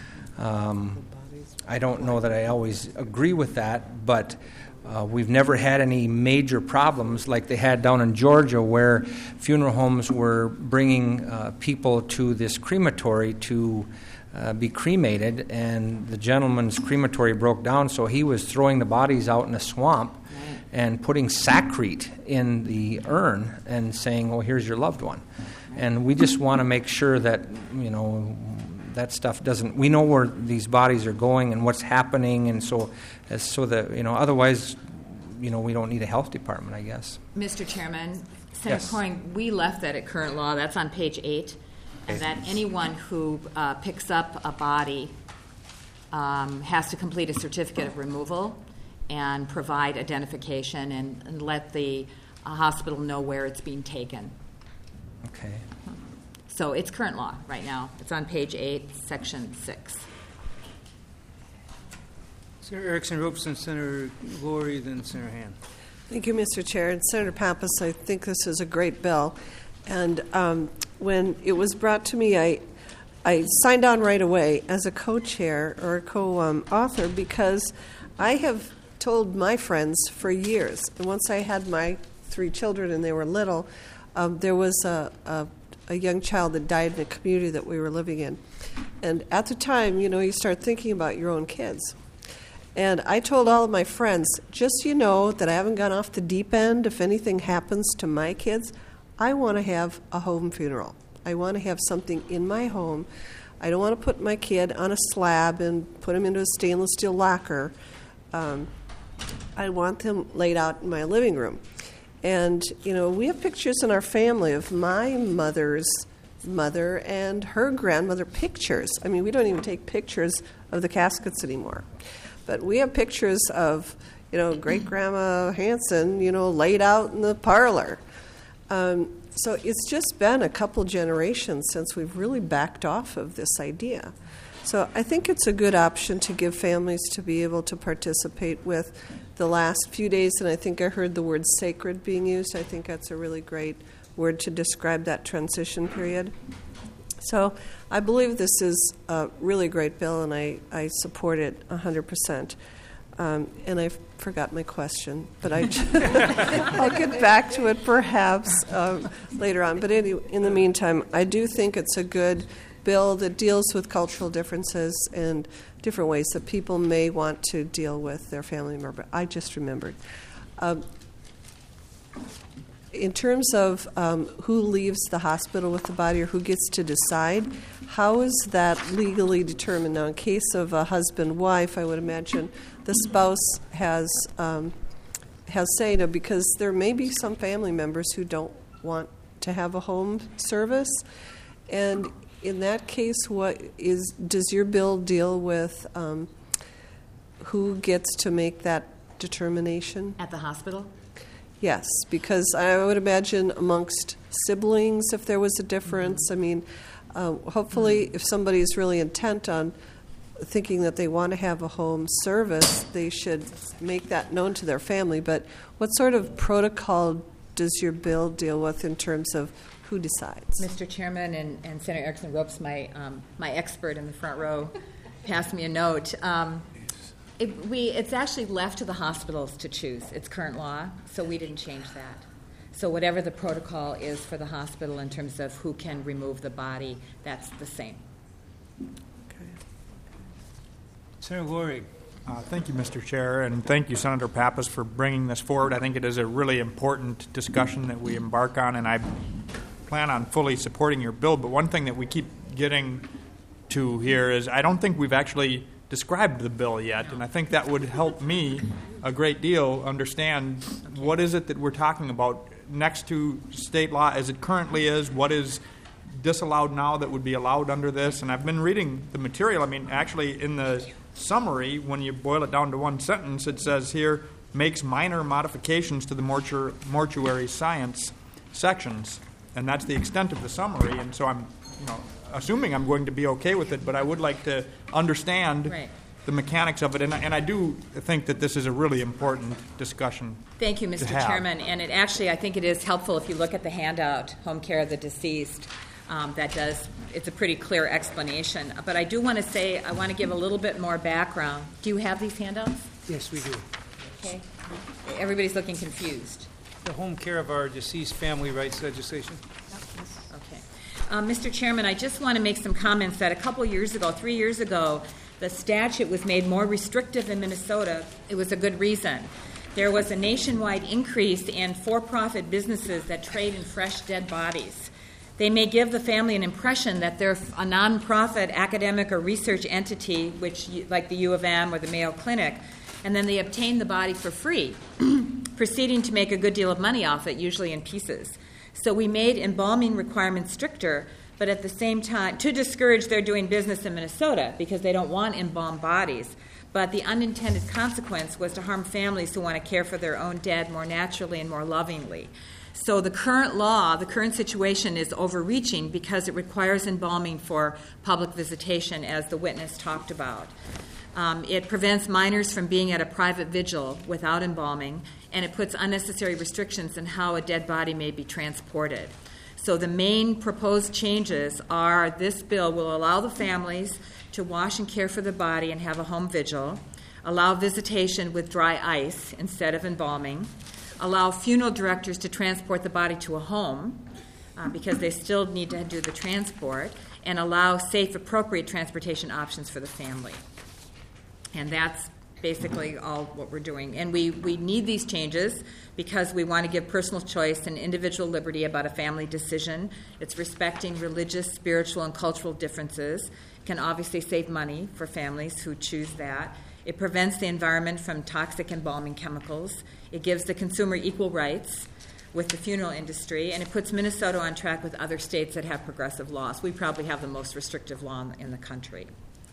I don't know that I always agree with that, but we've never had any major problems like they had down in Georgia, where funeral homes were bringing people to this crematory to be cremated, and the gentleman's crematory broke down, so he was throwing the bodies out in a swamp and putting sacrete in the urn and saying, "Oh, here's your loved one." And we just want to make sure that, that stuff doesn't. We know where these bodies are going and what's happening, and so that otherwise, we don't need a health department, I guess. Mr. Chairman, Senator Yes. Coring, we left that at current law. That's on page 8, and that anyone who picks up a body has to complete a certificate of removal and provide identification and let the hospital know where it's being taken. Okay. So it's current law right now. It's on page 8, section 6. Senator Erickson Roberson, Senator Glory, then Senator Hand. Thank you, Mr. Chair. And Senator Pappas, I think this is a great bill. And when it was brought to me, I signed on right away as a co-chair or a co-author because I have told my friends for years, and once I had my 3 children and they were little, there was a young child that died in a community that we were living in. And at the time, you start thinking about your own kids. And I told all of my friends, just so you know that I haven't gone off the deep end. If anything happens to my kids, I want to have a home funeral. I want to have something in my home. I don't want to put my kid on a slab and put him into a stainless steel locker. I want them laid out in my living room. And, we have pictures in our family of my mother's mother and her grandmother pictures. I mean, we don't even take pictures of the caskets anymore. But we have pictures of, great-grandma Hanson, laid out in the parlor. So it's just been a couple generations since we've really backed off of this idea. So I think it's a good option to give families to be able to participate with the last few days, and I think I heard the word sacred being used. I think that's a really great word to describe that transition period. So I believe this is a really great bill, and I support it 100%. And I forgot my question, but I'll get back to it perhaps later on. But in the meantime, I do think it's a good bill that deals with cultural differences and different ways that people may want to deal with their family member. I just remembered. In terms of who leaves the hospital with the body or who gets to decide, how is that legally determined? Now, in case of a husband-wife, I would imagine the spouse has say, because there may be some family members who don't want to have a home service. And in that case, does your bill deal with who gets to make that determination? At the hospital? Yes, because I would imagine amongst siblings, if there was a difference, I mean, hopefully if somebody's really intent on thinking that they want to have a home service, they should make that known to their family. But what sort of protocol does your bill deal with in terms of who decides? Mr. Chairman and Senator Erickson Ropes, my expert in the front row, passed me a note. It's actually left to the hospitals to choose. It's current law, so we didn't change that. So whatever the protocol is for the hospital in terms of who can remove the body, that's the same. Senator Lurie. Thank you, Mr. Chair, and thank you, Senator Pappas, for bringing this forward. I think it is a really important discussion that we embark on, and I plan on fully supporting your bill. But one thing that we keep getting to here is I don't think we've actually described the bill yet, and I think that would help me a great deal understand what is it that we're talking about next to state law as it currently is, what is disallowed now that would be allowed under this. And I've been reading the material. I mean, actually in the summary, when you boil it down to one sentence, it says here, makes minor modifications to the mortuary science sections. And that's the extent of the summary. And so I'm assuming I'm going to be okay with it, but I would like to understand the mechanics of it. And I do think that this is a really important discussion. Thank you, Mr. Chairman. And I think it is helpful if you look at the handout, Home Care of the Deceased. It's a pretty clear explanation. But I do want to say, I want to give a little bit more background. Do you have these handouts? Yes, we do. Okay. Everybody's looking confused. The Home Care of Our Deceased Family Rights legislation. Okay. Mr. Chairman, I just want to make some comments that a couple years ago, 3 years ago, the statute was made more restrictive in Minnesota. It was a good reason. There was a nationwide increase in for-profit businesses that trade in fresh dead bodies. They may give the family an impression that they're a nonprofit academic or research entity, which, like the U of M or the Mayo Clinic, and then they obtain the body for free, proceeding to make a good deal of money off it, usually in pieces. So we made embalming requirements stricter, but at the same time, to discourage their doing business in Minnesota because they don't want embalmed bodies. But the unintended consequence was to harm families who want to care for their own dead more naturally and more lovingly. So the current law, the current situation is overreaching because it requires embalming for public visitation, as the witness talked about. It prevents minors from being at a private vigil without embalming, and it puts unnecessary restrictions on how a dead body may be transported. So the main proposed changes are this bill will allow the families to wash and care for the body and have a home vigil, allow visitation with dry ice instead of embalming, allow funeral directors to transport the body to a home because they still need to do the transport, and allow safe, appropriate transportation options for the family. And that's basically all what we're doing. And we need these changes because we want to give personal choice and individual liberty about a family decision. It's respecting religious, spiritual, and cultural differences. It can obviously save money for families who choose that. It prevents the environment from toxic embalming chemicals. It gives the consumer equal rights with the funeral industry, and it puts Minnesota on track with other states that have progressive laws. We probably have the most restrictive law in the country.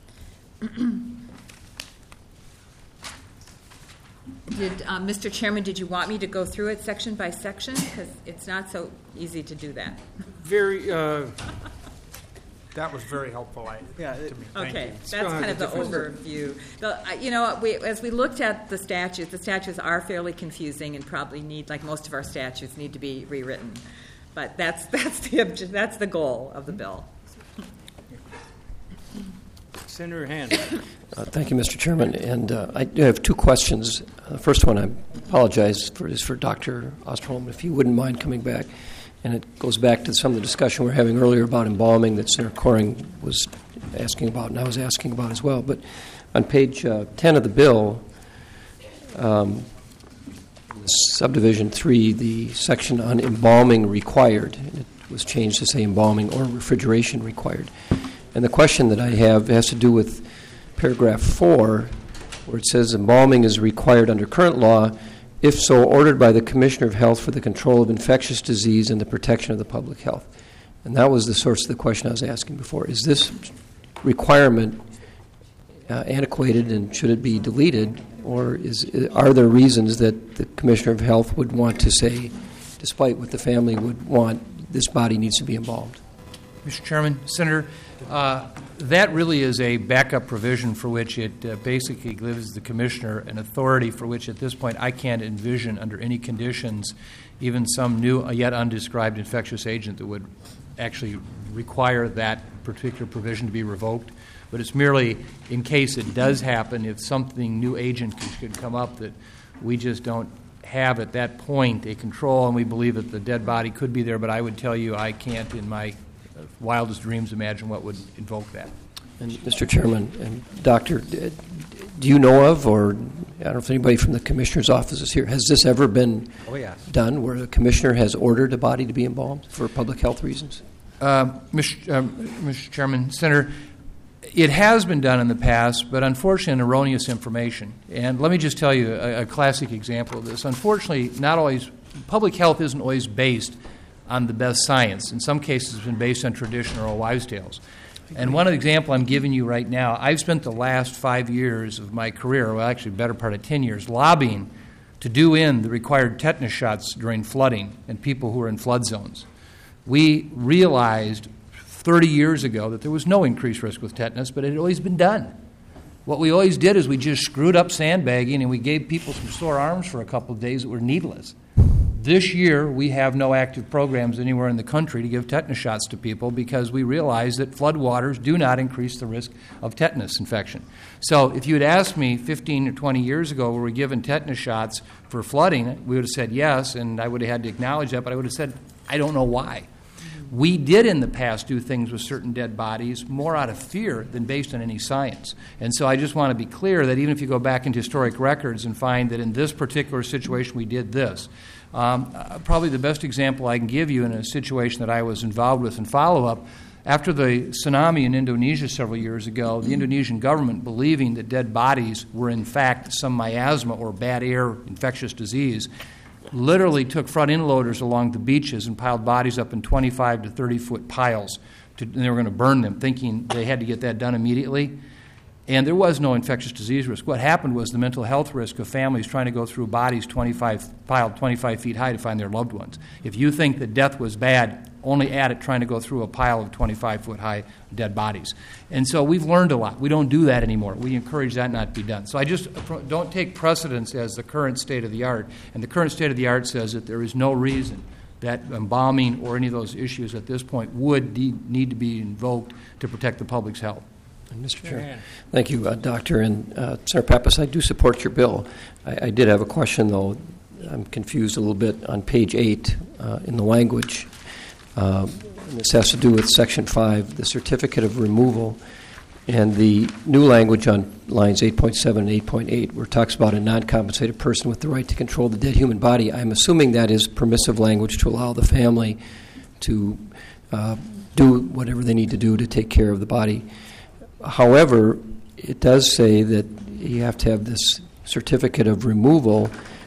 Mr. Chairman, did you want me to go through it section by section? Because it's not so easy to do that. That was very helpful to me. Thank you. That's kind of the overview. As we looked at the statutes are fairly confusing and probably need, like most of our statutes, need to be rewritten. But that's the goal of the bill. Senator Hand. Thank you, Mr. Chairman. And I do have two questions. The first one, I apologize is for Dr. Ostrom, if you wouldn't mind coming back. And it goes back to some of the discussion we were having earlier about embalming that Senator Coring was asking about and I was asking about as well. But on page 10 of the bill, subdivision 3, the section on embalming required, it was changed to say embalming or refrigeration required. And the question that I have has to do with paragraph 4, where it says embalming is required under current law if so ordered by the Commissioner of Health for the control of infectious disease and the protection of the public health. And that was the source of the question I was asking before. Is this requirement antiquated, and should it be deleted Or are there reasons that the Commissioner of Health would want to say, despite what the family would want, this body needs to be involved? Mr. Chairman, Senator, that really is a backup provision for which it basically gives the Commissioner an authority for which at this point I can't envision under any conditions even some new yet undescribed infectious agent that would actually require that particular provision to be revoked. But it's merely in case it does happen, if something new agent could come up that we just don't have at that point a control, and we believe that the dead body could be there, but I would tell you I can't in my wildest dreams imagine what would invoke that. And Mr. Chairman and Doctor, do you know of, or I don't know if anybody from the Commissioner's office is here, has this ever been done where the Commissioner has ordered a body to be embalmed for public health reasons? Mr. Chairman, Senator, it has been done in the past, but unfortunately erroneous information. And let me just tell you a classic example of this. Unfortunately, not always, public health isn't always based on the best science. In some cases, it's been based on traditional or wives' tales. And one example I'm giving you right now, I've spent the last 5 years of my career, well, actually better part of 10 years, lobbying to do in the required tetanus shots during flooding and people who are in flood zones. We realized 30 years ago that there was no increased risk with tetanus, but it had always been done. What we always did is we just screwed up sandbagging and we gave people some sore arms for a couple of days that were needless. This year, we have no active programs anywhere in the country to give tetanus shots to people because we realize that floodwaters do not increase the risk of tetanus infection. So if you had asked me 15 or 20 years ago, were we given tetanus shots for flooding, we would have said yes, and I would have had to acknowledge that, but I would have said, I don't know why. We did in the past do things with certain dead bodies more out of fear than based on any science. And so I just want to be clear that even if you go back into historic records and find that in this particular situation we did this, probably the best example I can give you in a situation that I was involved with in follow-up, after the tsunami in Indonesia several years ago, the Indonesian government, believing that dead bodies were in fact some miasma or bad air infectious disease, literally took front end loaders along the beaches and piled bodies up in 25 to 30-foot piles. And they were going to burn them, thinking they had to get that done immediately. And there was no infectious disease risk. What happened was the mental health risk of families trying to go through bodies piled 25 feet high to find their loved ones. If you think that death was bad, only add it trying to go through a pile of 25-foot high dead bodies. And so we've learned a lot. We don't do that anymore. We encourage that not to be done. So I just don't take precedence as the current state of the art. And the current state of the art says that there is no reason that embalming or any of those issues at this point would need to be invoked to protect the public's health. Mr. Chair. Thank you, Doctor. And Senator Pappas, I do support your bill. I did have a question, though. I'm confused a little bit on page 8 in the language. And this has to do with Section 5, the certificate of removal, and the new language on lines 8.7 and 8.8, where it talks about a non-compensated person with the right to control the dead human body. I'm assuming that is permissive language to allow the family to do whatever they need to do to take care of the body. However, it does say that you have to have this certificate of removal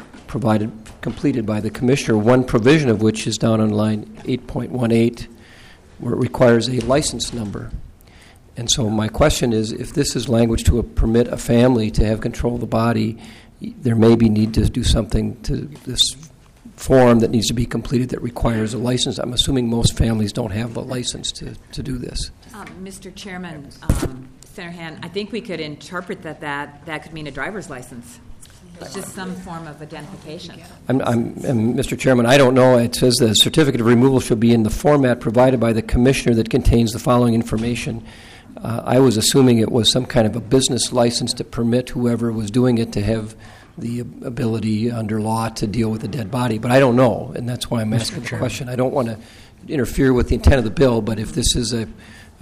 completed by the Commissioner, one provision of which is down on line 8.18, where it requires a license number. And so my question is, if this is language to permit a family to have control of the body, there may be need to do something to this form that needs to be completed that requires a license. I'm assuming most families don't have a license to do this. Mr. Chairman, Senator Han, I think we could interpret that could mean a driver's license. It's just some form of identification. And Mr. Chairman, I don't know. It says the certificate of removal shall be in the format provided by the Commissioner that contains the following information. I was assuming it was some kind of a business license to permit whoever was doing it to have the ability under law to deal with a dead body, but I don't know, and that's why I'm asking the question. I don't want to interfere with the intent of the bill, but if this is a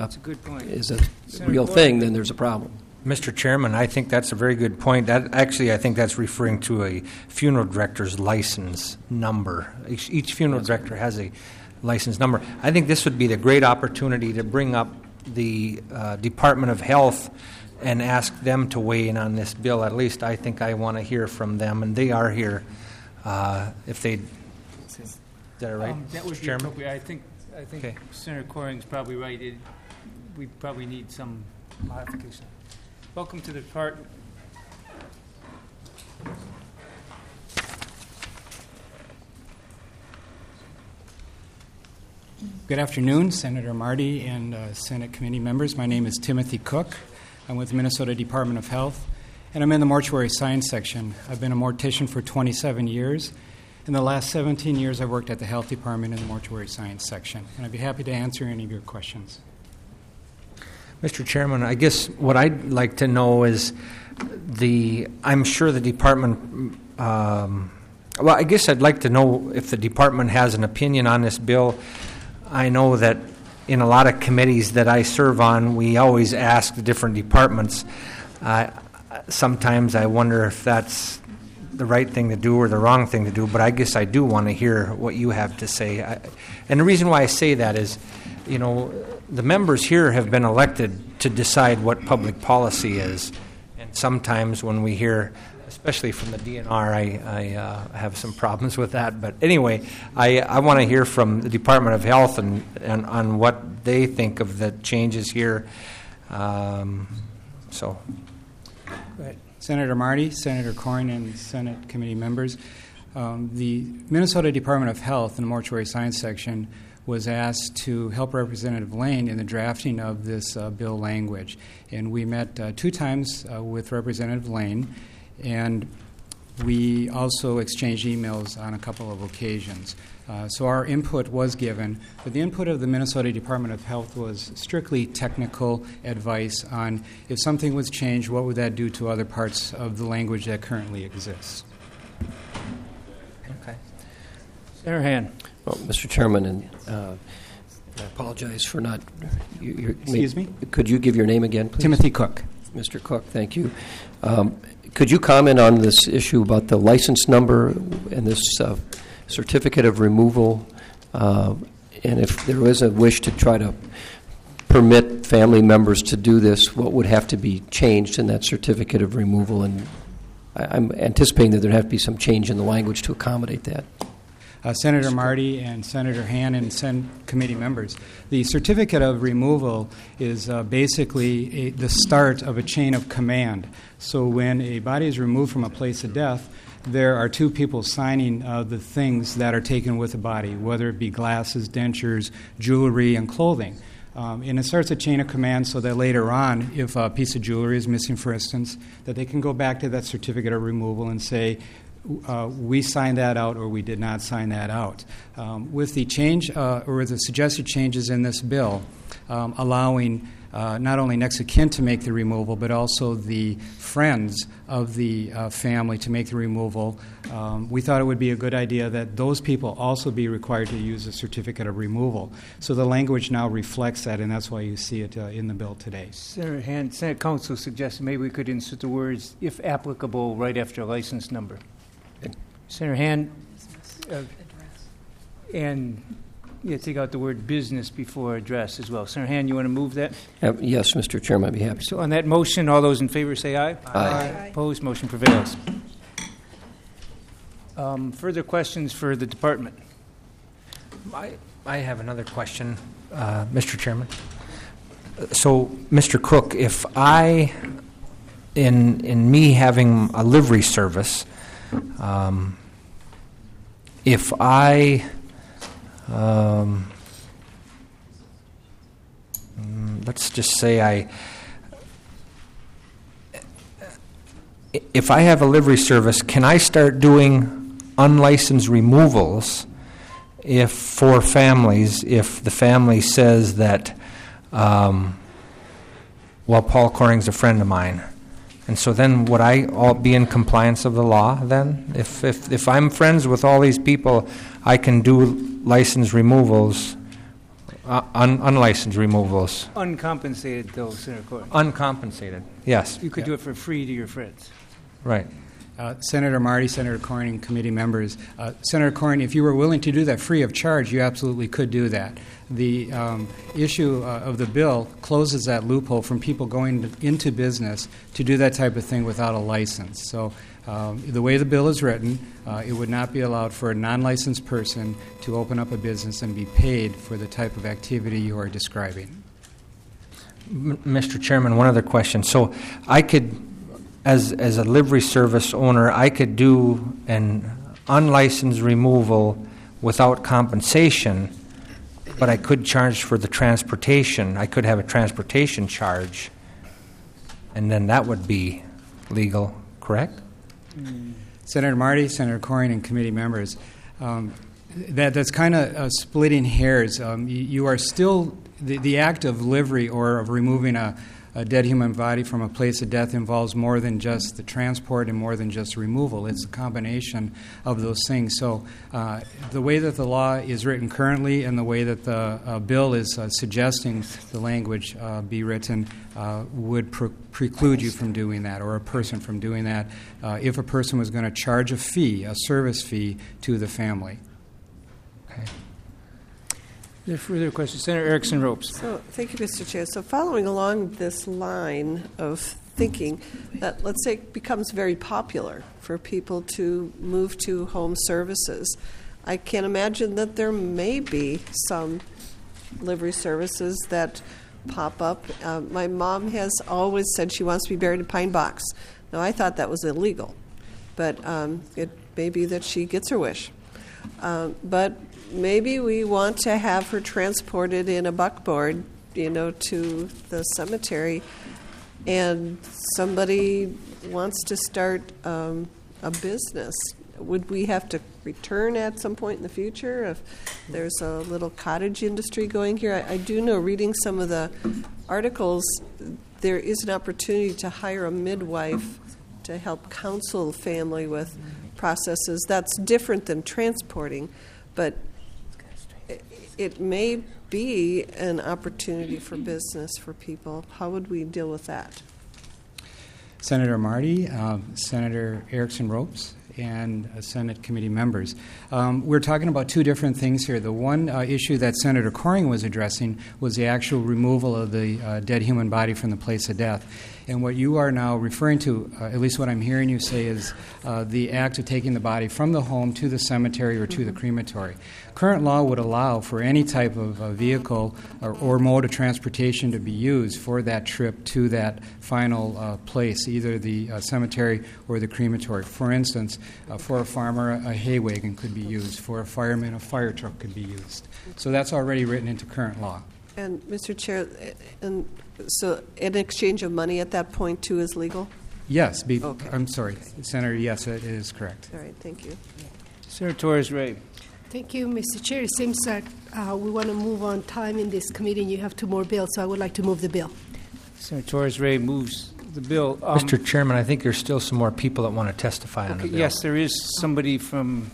real thing, then there's a problem. Mr. Chairman, I think that's a very good point. I think that's referring to a funeral director's license number. Each funeral director has a license number. I think this would be the great opportunity to bring up the Department of Health and ask them to weigh in on this bill. At least I think I want to hear from them, and they are here. If they, is that right, that would be Chairman? appropriate. I think okay. Senator Coring's probably right. We probably need some modification. Welcome to the part. Good afternoon, Senator Marty and Senate committee members. My name is Timothy Cook. I'm with the Minnesota Department of Health, and I'm in the mortuary science section. I've been a mortician for 27 years. In the last 17 years, I've worked at the health department in the mortuary science section, and I'd be happy to answer any of your questions. Mr. Chairman, I guess what I'd like to know is I'm sure the department, I guess I'd like to know if the department has an opinion on this bill. I know that in a lot of committees that I serve on, we always ask the different departments. Sometimes I wonder if that's the right thing to do or the wrong thing to do, but I guess I do want to hear what you have to say. And the reason why I say that is, the members here have been elected to decide what public policy is. And sometimes when we hear, especially from the DNR, I have some problems with that. But anyway, I want to hear from the Department of Health and on what they think of the changes here. So. Right. Senator Marty, Senator Corn, and Senate committee members, the Minnesota Department of Health in the mortuary science section was asked to help Representative Lane in the drafting of this bill language. And we met 2 times with Representative Lane, and we also exchanged emails on a couple of occasions. So our input was given, but the input of the Minnesota Department of Health was strictly technical advice on if something was changed, what would that do to other parts of the language that currently exists. Okay. Senator Hand. Well, Mr. Chairman, and I apologize for not. Excuse me? Could you give your name again, please? Timothy Cook. Mr. Cook, thank you. Could you comment on this issue about the license number and this certificate of removal, and if there is a wish to try to permit family members to do this, what would have to be changed in that certificate of removal? And I'm anticipating that there'd have to be some change in the language to accommodate that. Senator Marty and Senator Han and Senate committee members, the certificate of removal is basically the start of a chain of command. So when a body is removed from a place of death, there are 2 people signing the things that are taken with the body, whether it be glasses, dentures, jewelry, and clothing. And it starts a chain of command so that later on, if a piece of jewelry is missing, for instance, that they can go back to that certificate of removal and say, we signed that out or we did not sign that out. With the change or the suggested changes in this bill, allowing not only next of kin to make the removal, but also the friends of the family to make the removal, we thought it would be a good idea that those people also be required to use a certificate of removal. So the language now reflects that, and that's why you see it in the bill today. Senator Hand, Senate Counsel suggested maybe we could insert the words, if applicable, right after license number. Senator Hand, and take out the word business before address as well. Senator Hand, you want to move that? Yes, Mr. Chairman, I'd be happy to. So on that motion, all those in favor say aye. Aye. Opposed, motion prevails. Further questions for the department? I have another question, Mr. Chairman. So, Mr. Cook, if in me having a livery service, if I let's just say if I have a livery service, can I start doing unlicensed removals for families if the family says that, Paul Corring's a friend of mine? And so then would I all be in compliance of the law then? If I'm friends with all these people, I can do licensed removals, unlicensed removals. Uncompensated, though, Senator Corn. Uncompensated, yes. You could do it for free to your friends. Right. Senator Marty, Senator Corn, and committee members, Senator Corn, if you were willing to do that free of charge, you absolutely could do that. The issue of the bill closes that loophole from people going into business to do that type of thing without a license. So the way the bill is written, it would not be allowed for a non-licensed person to open up a business and be paid for the type of activity you are describing. Mr. Chairman, one other question. So as a livery service owner, I could do an unlicensed removal without compensation, but I could charge for the transportation. I could have a transportation charge, and then that would be legal, correct? Senator Marty, Senator Corring, and committee members, that's kind of splitting hairs. You are still, the act of livery or of removing a dead human body from a place of death involves more than just the transport and more than just removal. It's a combination of those things. So the way that the law is written currently and the way that the bill is suggesting the language be written would preclude you from doing that, or a person from doing that, if a person was going to charge a fee, a service fee, to the family. Okay. Are there further questions? Senator Erickson Ropes. So, thank you, Mr. Chair. So following along this line of thinking, that let's say it becomes very popular for people to move to home services, I can imagine that there may be some livery services that pop up. My mom has always said she wants to be buried in Pine Box. Now, I thought that was illegal, but it may be that she gets her wish. But maybe we want to have her transported in a buckboard, to the cemetery, and somebody wants to start a business. Would we have to return at some point in the future if there's a little cottage industry going here? I do know, reading some of the articles, there is an opportunity to hire a midwife to help counsel the family with processes. That's different than transporting, but it may be an opportunity for business for people. How would we deal with that? Senator Marty, Senator Erickson Ropes, and Senate committee members. We're talking about two different things here. The one issue that Senator Corring was addressing was the actual removal of the dead human body from the place of death. And what you are now referring to, at least what I'm hearing you say, is the act of taking the body from the home to the cemetery or to the crematory. Current law would allow for any type of vehicle or mode of transportation to be used for that trip to that final place, either the cemetery or the crematory. For instance, for a farmer, a hay wagon could be used. For a fireman, a fire truck could be used. So that's already written into current law. And, Mr. Chair, so an exchange of money at that point, too, is legal? Yes. Okay. I'm sorry, Senator, yes, it is correct. All right, thank you. Senator Torres-Ray. Thank you, Mr. Chair. It seems that we want to move on time in this committee, and you have two more bills, so I would like to move the bill. Senator Torres-Ray moves the bill. Mr. Chairman, I think there's still some more people that want to testify on the bill. Yes, there is somebody from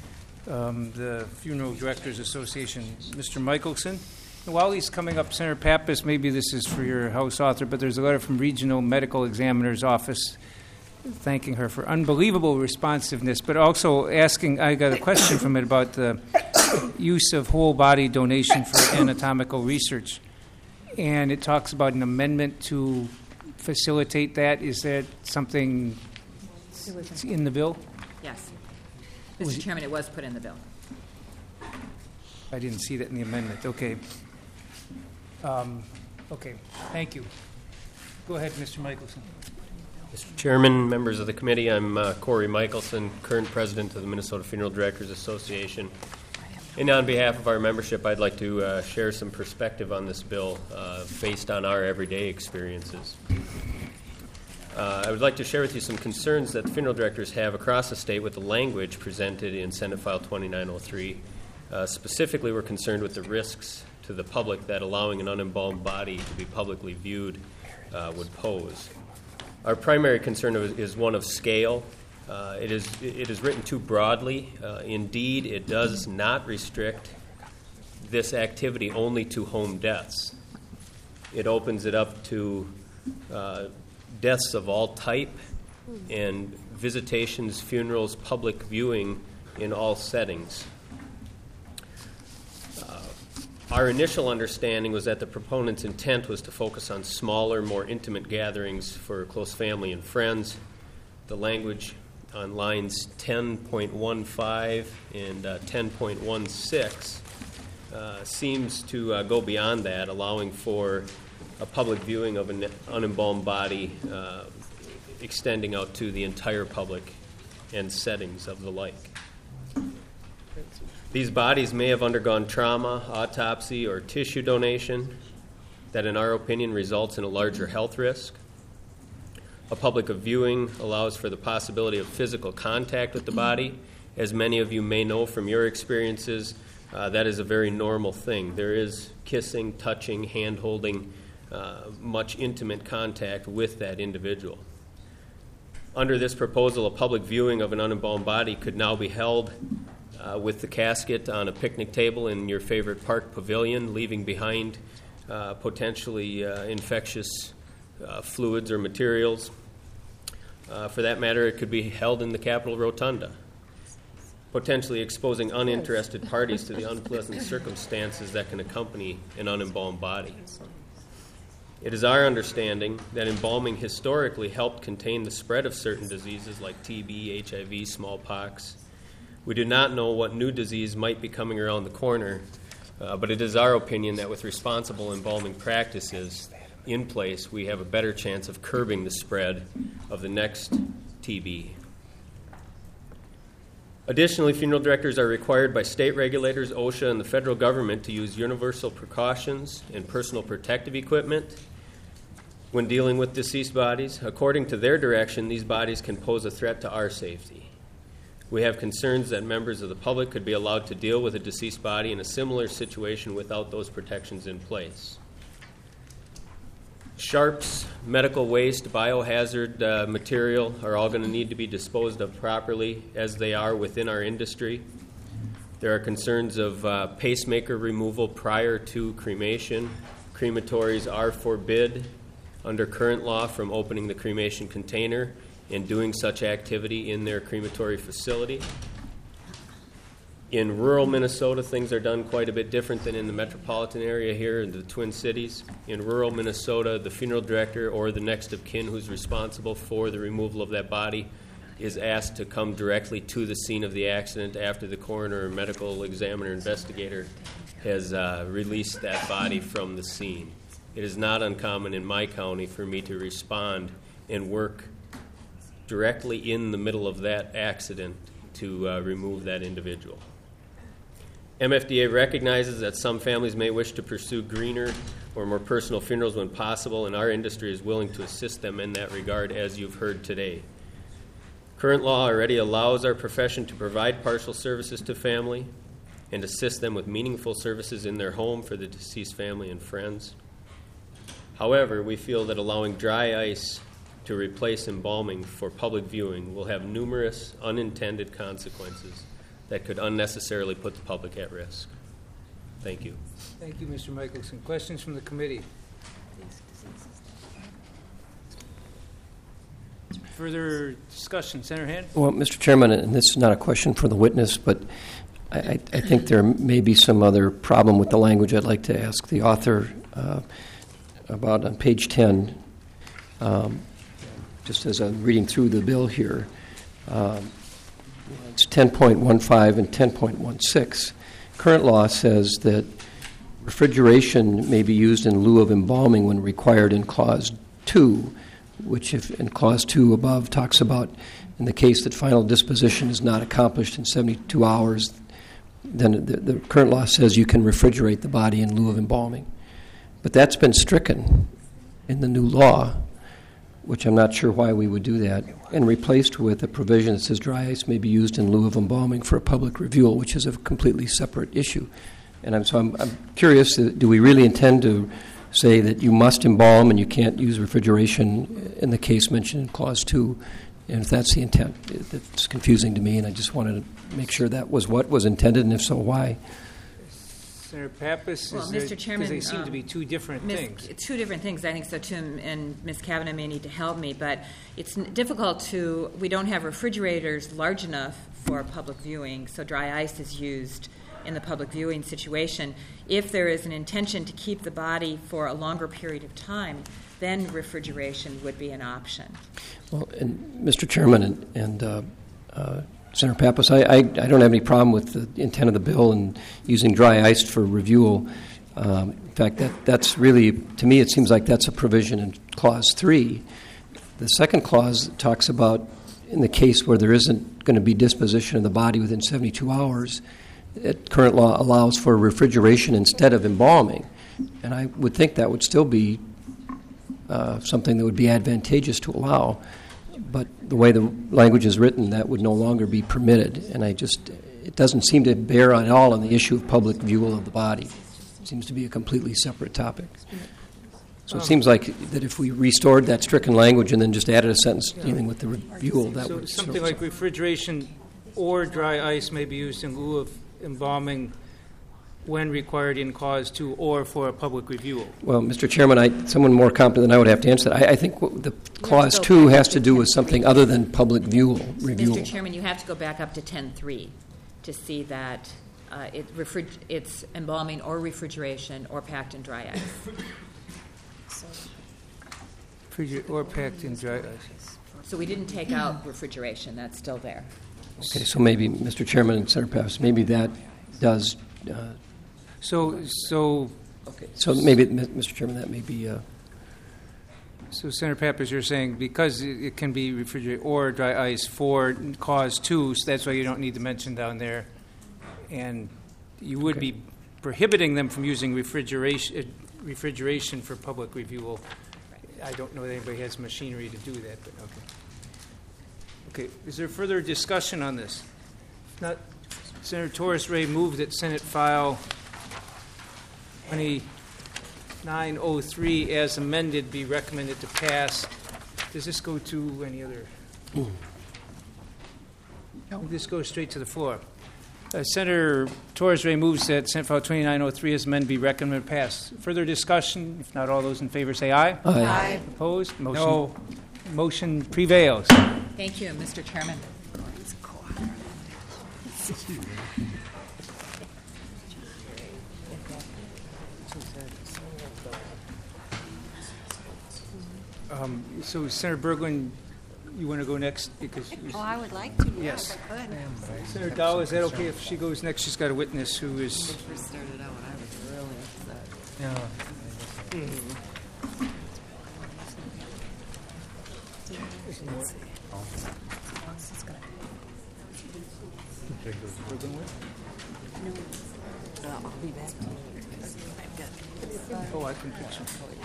the Funeral Directors Association, Mr. Michelson. While he's coming up, Senator Pappas, maybe this is for your House author, but there's a letter from Regional Medical Examiner's Office thanking her for unbelievable responsiveness, but also asking, I got a question from it about the use of whole body donation for anatomical research. And it talks about an amendment to facilitate that. Is that something in the bill? Yes. Mr. Chairman, it was put in the bill. I didn't see that in the amendment. Okay. Okay. Thank you. Go ahead, Mr. Michelson. Mr. Chairman, members of the committee, I'm Corey Michelson, current president of the Minnesota Funeral Directors Association. And on behalf of our membership, I'd like to share some perspective on this bill based on our everyday experiences. I would like to share with you some concerns that the funeral directors have across the state with the language presented in Senate File 2903. Specifically, we're concerned with the risks to the public that allowing an unembalmed body to be publicly viewed would pose. Our primary concern is one of scale. It is written too broadly. Indeed, it does not restrict this activity only to home deaths. It opens it up to deaths of all type and visitations, funerals, public viewing in all settings. Our initial understanding was that the proponent's intent was to focus on smaller, more intimate gatherings for close family and friends. The language on lines 10.15 and 10.16 seems to go beyond that, allowing for a public viewing of an unembalmed body extending out to the entire public and settings of the like. These bodies may have undergone trauma, autopsy, or tissue donation that, in our opinion, results in a larger health risk. A public viewing allows for the possibility of physical contact with the body. As many of you may know from your experiences, that is a very normal thing. There is kissing, touching, hand-holding, much intimate contact with that individual. Under this proposal, a public viewing of an unembalmed body could now be held with the casket on a picnic table in your favorite park pavilion, leaving behind potentially infectious fluids or materials. For that matter, it could be held in the Capitol Rotunda, potentially exposing uninterested parties to the unpleasant circumstances that can accompany an unembalmed body. It is our understanding that embalming historically helped contain the spread of certain diseases like TB, HIV, smallpox. We do not know what new disease might be coming around the corner, but it is our opinion that with responsible embalming practices in place, we have a better chance of curbing the spread of the next TB. Additionally, funeral directors are required by state regulators, OSHA, and the federal government to use universal precautions and personal protective equipment when dealing with deceased bodies. According to their direction, these bodies can pose a threat to our safety. We have concerns that members of the public could be allowed to deal with a deceased body in a similar situation without those protections in place. Sharps, medical waste, biohazard material are all going to need to be disposed of properly as they are within our industry. There are concerns of pacemaker removal prior to cremation. Crematories are forbid under current law from opening the cremation container and doing such activity in their crematory facility. In rural Minnesota, things are done quite a bit different than in the metropolitan area here in the Twin Cities. In rural Minnesota, the funeral director or the next of kin who's responsible for the removal of that body is asked to come directly to the scene of the accident after the coroner or medical examiner investigator has released that body from the scene. It is not uncommon in my county for me to respond and work directly in the middle of that accident to remove that individual. MFDA recognizes that some families may wish to pursue greener or more personal funerals when possible, and our industry is willing to assist them in that regard, as you've heard today. Current law already allows our profession to provide partial services to family and assist them with meaningful services in their home for the deceased family and friends. However, we feel that allowing dry ice to replace embalming for public viewing will have numerous unintended consequences that could unnecessarily put the public at risk. Thank you. Thank you, Mr. Michelson. Questions from the committee? Further discussion, Senator Hand? Well, Mr. Chairman, and this is not a question for the witness, but I think there may be some other problem with the language. I'd like to ask the author about on page 10, just as I'm reading through the bill here. It's 10.15 and 10.16. Current law says that refrigeration may be used in lieu of embalming when required in Clause 2, which if in Clause 2 above talks about in the case that final disposition is not accomplished in 72 hours, then the current law says you can refrigerate the body in lieu of embalming. But that's been stricken in the new law, which I'm not sure why we would do that, and replaced with a provision that says dry ice may be used in lieu of embalming for a public review, which is a completely separate issue. And I'm curious, do we really intend to say that you must embalm and you can't use refrigeration in the case mentioned in Clause 2? And if that's the intent, it's confusing to me, and I just wanted to make sure that was what was intended, and if so, why? Senator Pappas, well, Mr. Chairman, because they seem to be two different things. Two different things. I think so, too, and Ms. Kavanaugh may need to help me, but it's difficult to, we don't have refrigerators large enough for public viewing, so dry ice is used in the public viewing situation. If there is an intention to keep the body for a longer period of time, then refrigeration would be an option. Well, and Mr. Chairman and Senator Pappas, I don't have any problem with the intent of the bill and using dry ice for review. In fact, that's really, to me, it seems like that's a provision in Clause 3 The second clause talks about in the case where there isn't going to be disposition of the body within 72 hours, current law allows for refrigeration instead of embalming. And I would think that would still be something that would be advantageous to allow. But the way the language is written, that would no longer be permitted. And it doesn't seem to bear at all on the issue of public viewal of the body. It seems to be a completely separate topic. So it seems like that if we restored that stricken language and then just added a sentence dealing with the viewal, that would... Something like refrigeration or dry ice may be used in lieu of embalming when required in Clause 2 or for a public review. Well, Mr. Chairman, someone more competent than I would have to answer that. I think the Clause 2 has to do with something other than public review. Mr. Chairman, you have to go back up to 10.3 to see that it's embalming or refrigeration or packed in dry ice. Or packed in dry ice. So we didn't take out refrigeration. That's still there. Okay, so maybe, Mr. Chairman and Senator Pappas, maybe that does... So maybe, Mr. Chairman, that may be... So, Senator Pappas, you're saying because it can be refrigerated or dry ice for Clause 2, so that's why you don't need to mention down there, and you would be prohibiting them from using refrigeration for public review. I don't know that anybody has machinery to do that, but okay. Okay, is there further discussion on this? If not, Senator Torres Ray moved that Senate File 2903 as amended be recommended to pass. Does this go to any other? No. This goes straight to the floor. Senator Torres Ray moves that Senate File 2903 as amended be recommended to pass. Further discussion? If not, all those in favor say aye. Aye. Aye. Opposed? No. Motion prevails. Thank you, Mr. Chairman. So, Senator Berglund, you want to go next? Because I would like to. Yes. If I could. Senator Dahl, is that okay if she goes next? She's got a witness who is... Started out, I was really upset. I'll be back. Oh, I can picture.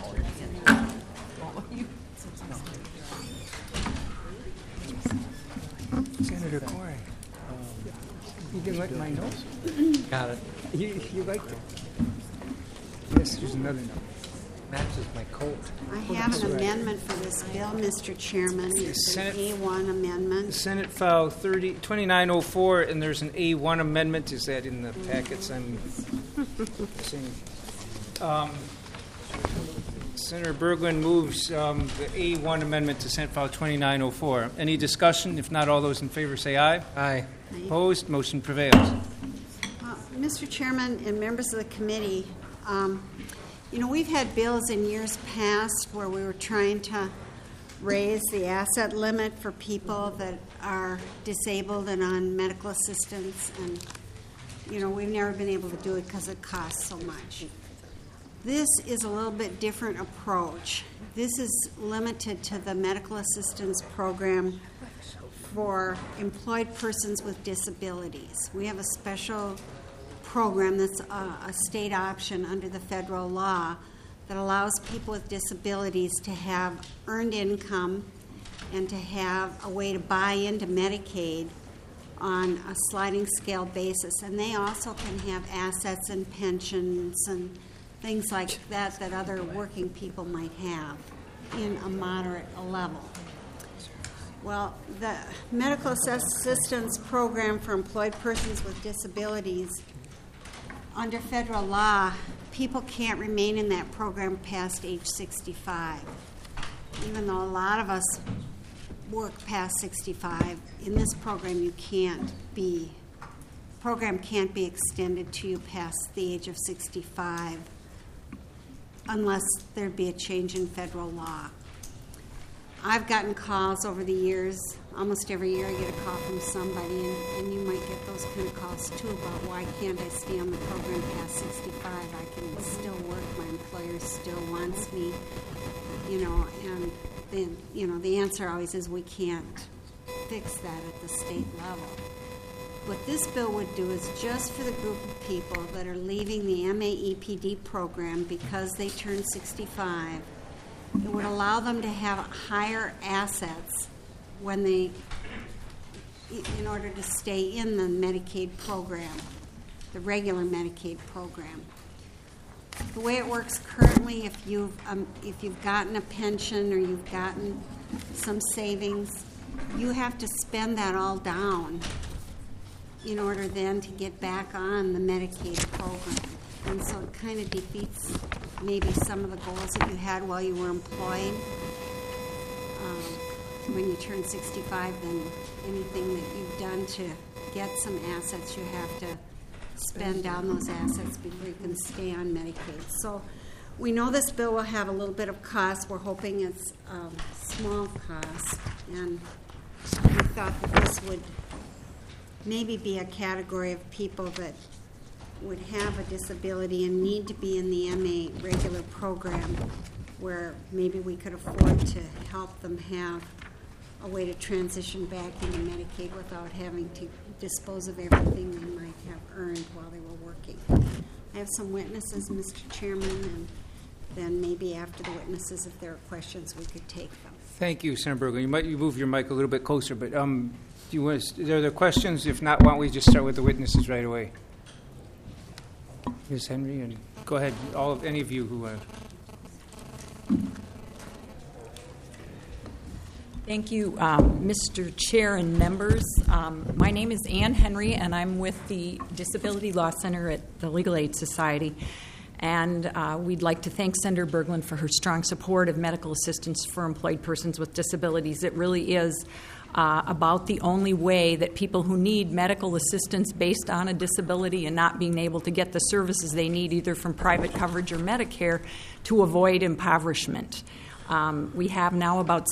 Senator Corey, you didn't like my note? Got it. You liked it? Yes, there's another note. Matches my coat. I have an amendment for this bill, Mr. Chairman. It's an A1 amendment. Senate File 2904, and there's an A1 amendment. Is that in the packets I'm seeing? Senator Berglund moves the A1 amendment to Senate File 2904. Any discussion? If not, all those in favor say aye. Aye. Opposed? Motion prevails. Mr. Chairman and members of the committee, we've had bills in years past where we were trying to raise the asset limit for people that are disabled and on medical assistance, and, we've never been able to do it because it costs so much. This is a little bit different approach. This is limited to the medical assistance program for employed persons with disabilities. We have a special program that's a state option under the federal law that allows people with disabilities to have earned income and to have a way to buy into Medicaid on a sliding scale basis. And they also can have assets and pensions and things like that that other working people might have in a moderate level. Well, the medical assistance program for employed persons with disabilities, under federal law, people can't remain in that program past age 65. Even though a lot of us work past 65, in this program program can't be extended to you past the age of 65 unless there'd be a change in federal law. I've gotten calls over the years. Almost every year I get a call from somebody, and you might get those kind of calls too about why can't I stay on the program past 65? I can still work. My employer still wants me. and then, the answer always is we can't fix that at the state level. What this bill would do is just for the group of people that are leaving the MAEPD program because they turn 65, it would allow them to have higher assets when they, in order to stay in the Medicaid program, the regular Medicaid program. The way it works currently, if you've gotten a pension or you've gotten some savings, you have to spend that all down in order then to get back on the Medicaid program. And so it kind of defeats maybe some of the goals that you had while you were employed. When you turn 65, then anything that you've done to get some assets, you have to spend down those assets before you can stay on Medicaid. So we know this bill will have a little bit of cost. We're hoping it's small cost. And we thought that this would maybe be a category of people that would have a disability and need to be in the MA regular program, where maybe we could afford to help them have a way to transition back into Medicaid without having to dispose of everything they might have earned while they were working. I have some witnesses, Mr. Chairman, and then maybe after the witnesses, if there are questions, we could take them. Thank you, Senator Berglund. You move your mic a little bit closer, but are there questions? If not, why don't we just start with the witnesses right away? Ms. Henry, and go ahead, any of you who want to. Thank you, Mr. Chair and members. My name is Ann Henry, and I'm with the Disability Law Center at the Legal Aid Society. And we'd like to thank Senator Berglund for her strong support of medical assistance for employed persons with disabilities. It really is about the only way that people who need medical assistance based on a disability and not being able to get the services they need, either from private coverage or Medicare, to avoid impoverishment. We have now about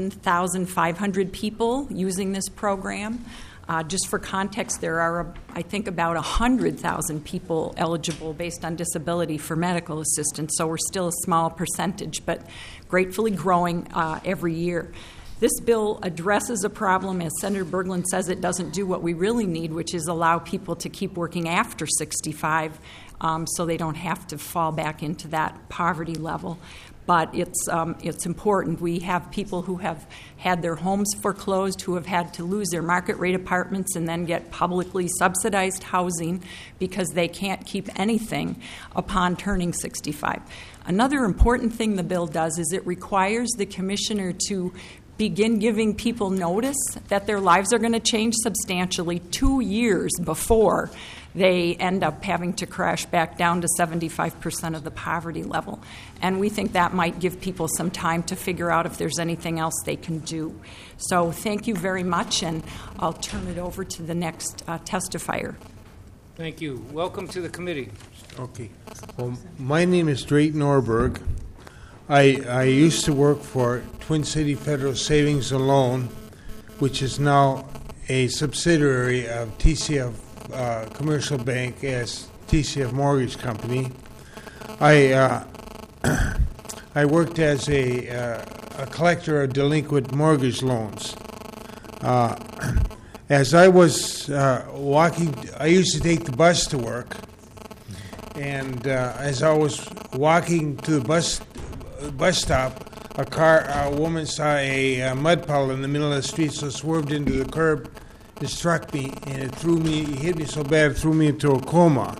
7,500 people using this program. Just for context, there are, I think, about 100,000 people eligible based on disability for medical assistance, so we're still a small percentage, but gratefully growing every year. This bill addresses a problem, as Senator Berglund says, it doesn't do what we really need, which is allow people to keep working after 65 so they don't have to fall back into that poverty level. But it's important. We have people who have had their homes foreclosed, who have had to lose their market rate apartments and then get publicly subsidized housing because they can't keep anything upon turning 65. Another important thing the bill does is it requires the commissioner to begin giving people notice that their lives are going to change substantially 2 years before they end up having to crash back down to 75% of the poverty level. And we think that might give people some time to figure out if there's anything else they can do. So thank you very much, and I'll turn it over to the next testifier. Thank you. Welcome to the committee. Okay. Well, my name is Drayton Orberg. I used to work for Twin City Federal Savings and Loan, which is now a subsidiary of TCF Commercial Bank as TCF Mortgage Company. I worked as a collector of delinquent mortgage loans. As I was walking, I used to take the bus to work, and as I was walking to the bus stop, a woman saw a mud puddle in the middle of the street, so swerved into the curb. It struck me, and it hit me so bad it threw me into a coma.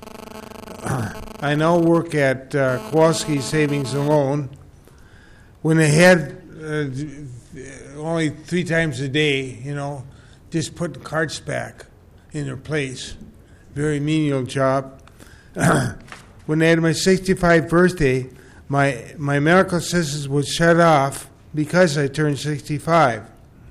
I now work at Kowalski Savings and Loan. When I had only 3 times a day, just putting carts back in their place. Very menial job. When I had my 65th birthday, my medical assistance was shut off because I turned 65.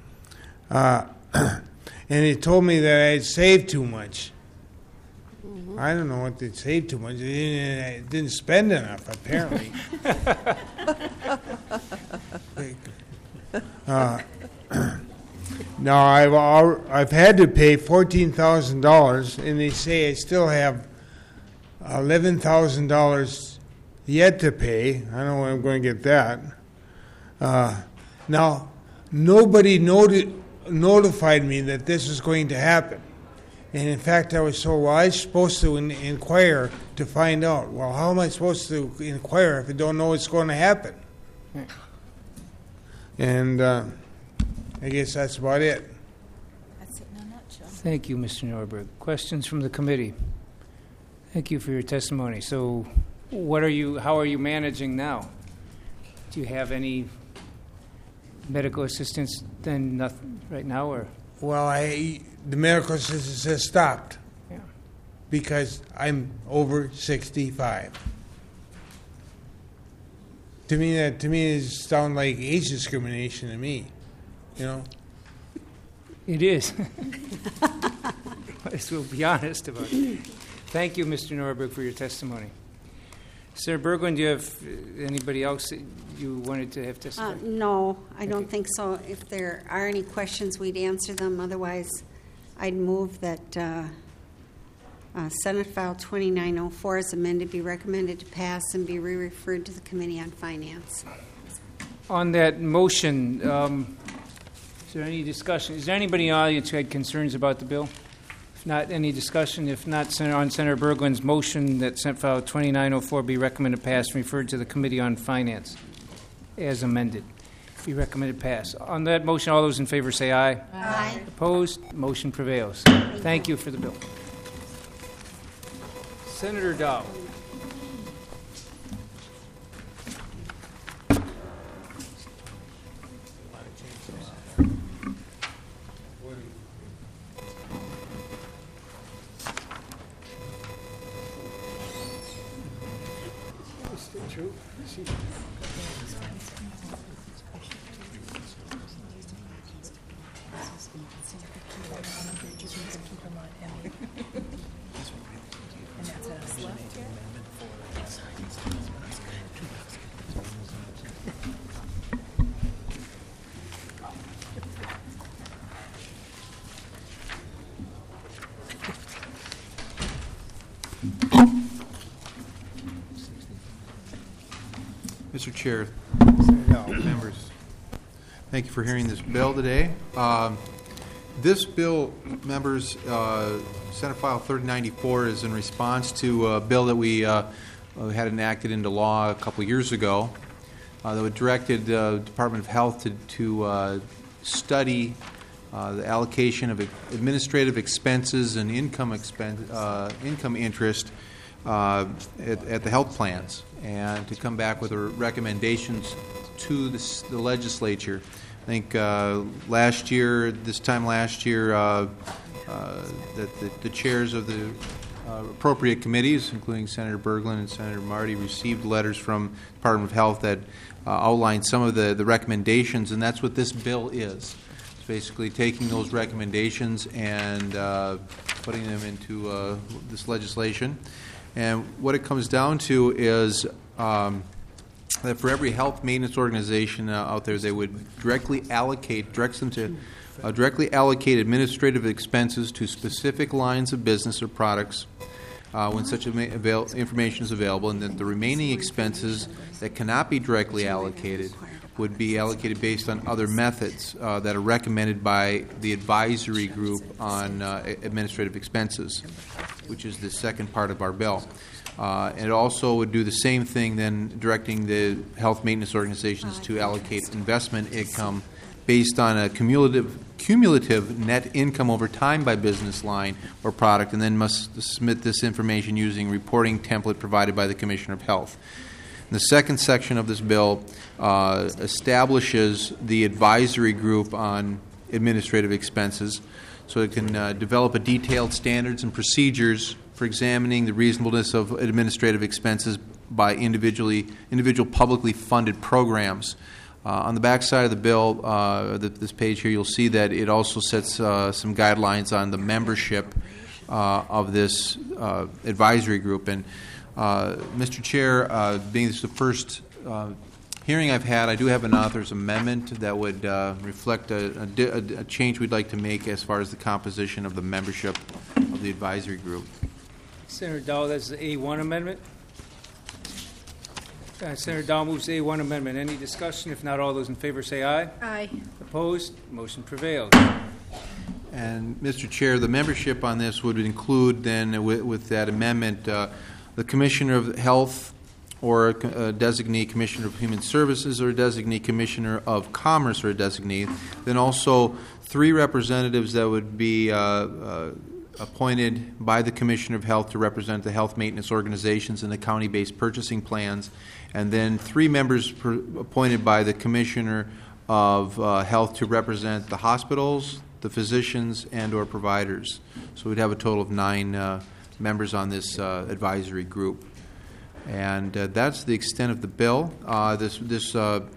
And it told me that I had saved too much. Mm-hmm. I don't know what they saved too much. I didn't spend enough, apparently. Now I've had to pay $14,000, and they say I still have $11,000 yet to pay. I don't know when I'm going to get that. Now, nobody notified me that this was going to happen. And in fact, I was told, well, I was supposed to inquire to find out. Well, how am I supposed to inquire if I don't know what's going to happen? And I guess that's about it. That's it in a nutshell. Thank you, Mr. Norberg. Questions from the committee? Thank you for your testimony. So, how are you managing now? Do you have any medical assistance then nothing right now, or? Well, the medical assistance has stopped because I'm over 65. To me, it sounds like age discrimination to me. You know. It is. We'll be honest about it. Thank you, Mr. Norberg, for your testimony. Senator Berglund, do you have anybody else that you wanted to have testify? No, I don't think so. If there are any questions, we'd answer them. Otherwise, I'd move that Senate File 2904 as amended be recommended to pass and be re-referred to the Committee on Finance. On that motion, is there any discussion? Is there anybody in the audience who had concerns about the bill? If not, any discussion? If not, on Senator Berglund's motion that Senate File 2904 be recommended pass and referred to the Committee on Finance as amended. Be recommended pass. On that motion, all those in favor say aye. Aye. Opposed? Motion prevails. Thank you for the bill. Senator Dow. Mr. Chair, members, thank you for hearing this bill today. This bill, members, Senate File 3094 is in response to a bill that we had enacted into law a couple years ago that directed the Department of Health to study the allocation of administrative expenses and income interest at the health plans, and to come back with recommendations to the legislature. I think this time last year, that the chairs of the appropriate committees, including Senator Berglund and Senator Marty, received letters from the Department of Health that outlined some of the recommendations, and that's what this bill is. It's basically taking those recommendations and putting them into this legislation. And what it comes down to is that for every health maintenance organization out there, they would directs them to directly allocate administrative expenses to specific lines of business or products when such information is available, and that the remaining expenses that cannot be directly allocated would be allocated based on other methods that are recommended by the advisory group on administrative expenses, which is the second part of our bill. And it also would do the same thing then, directing the health maintenance organizations to allocate investment income based on a cumulative net income over time by business line or product, and then must submit this information using reporting template provided by the Commissioner of Health. And the second section of this bill establishes the advisory group on administrative expenses, so it can develop a detailed standards and procedures for examining the reasonableness of administrative expenses by individual publicly funded programs. On the back side of the bill, this page here, you'll see that it also sets some guidelines on the membership of this advisory group. And Mr. Chair, being this is the first hearing I've had, I do have an author's amendment that would reflect a change we'd like to make as far as the composition of the membership of the advisory group. Senator Dow, that's the A1 amendment? Senator Dahl moves the A1 amendment. Any discussion? If not, all those in favor say aye. Aye. Opposed? Motion prevails. And, Mr. Chair, the membership on this would include then, with that amendment, the Commissioner of Health or a designee Commissioner of Human Services or a designee Commissioner of Commerce or a designee. Then also 3 representatives that would be appointed by the Commissioner of Health to represent the health maintenance organizations and the county-based purchasing plans. And then 3 members appointed by the Commissioner of Health to represent the hospitals, the physicians, and or providers. So we'd have a total of 9 members on this advisory group. And that's the extent of the bill. This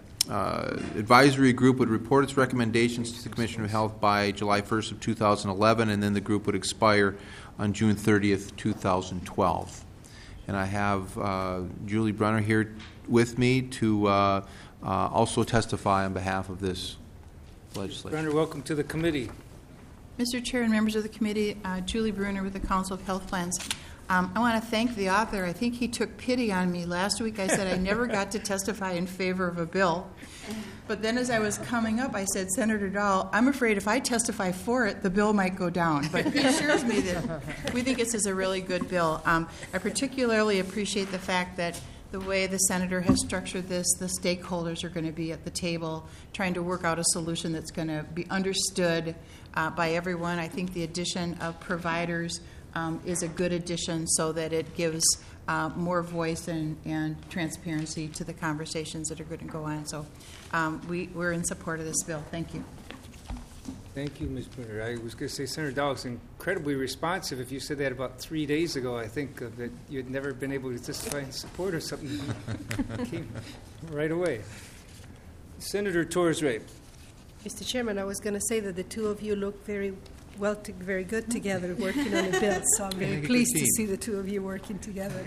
advisory group would report its recommendations to the Commissioner of Health by July 1st of 2011, and then the group would expire on June 30th, 2012. And I have Julie Brunner here with me to also testify on behalf of this legislation. Brunner, welcome to the committee. Mr. Chair and members of the committee, Julie Brunner with the Council of Health Plans. I want to thank the author. I think he took pity on me. Last week I said I never got to testify in favor of a bill. But then as I was coming up, I said, Senator Dahl, I'm afraid if I testify for it, the bill might go down. But he assures me that we think this is a really good bill. I particularly appreciate the fact that the way the senator has structured this, the stakeholders are going to be at the table trying to work out a solution that's going to be understood by everyone. I think the addition of providers is a good addition so that it gives more voice and transparency to the conversations that are going to go on. So we're in support of this bill. Thank you. Thank you, Ms. Brunner. I was going to say Senator Dahl is incredibly responsive. If you said that about 3 days ago, I think that you had never been able to testify in support or something. Came right away. Senator Torres-Ray. Mr. Chairman, I was going to say that the two of you look very good together working on a bill, so I'm very pleased to see the two of you working together.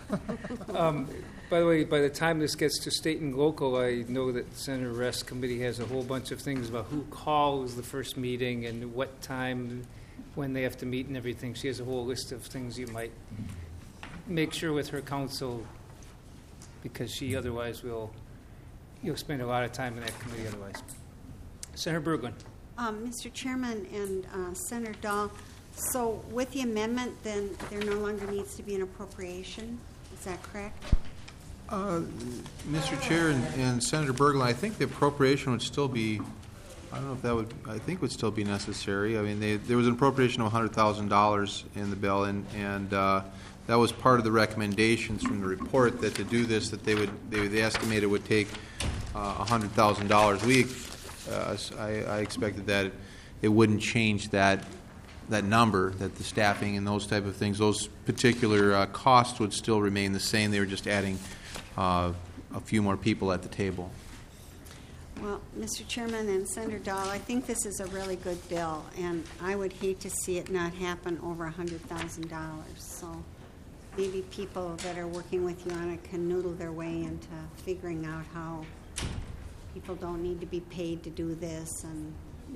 By the way, by the time this gets to state and local, I know that Senator Rest's committee has a whole bunch of things about who calls the first meeting and what time, when they have to meet and everything. She has a whole list of things you might make sure with her counsel, because she otherwise you'll spend a lot of time in that committee otherwise. Senator Berglund. Mr. Chairman and Senator Dahl, so with the amendment, then there no longer needs to be an appropriation. Is that correct? Mr. Chair and Senator Berglund, I think the appropriation would still be, I don't know if that would, I think would still be necessary. I mean, there was an appropriation of $100,000 in the bill, and that was part of the recommendations from the report that to do this, that they estimated would take $100,000. I expected that it wouldn't change that number, that the staffing and those type of things, those particular costs would still remain the same. They were just adding a few more people at the table. Well, Mr. Chairman and Senator Dahl, I think this is a really good bill, and I would hate to see it not happen over $100,000. So maybe people that are working with you on it can noodle their way into figuring out how people don't need to be paid to do this, and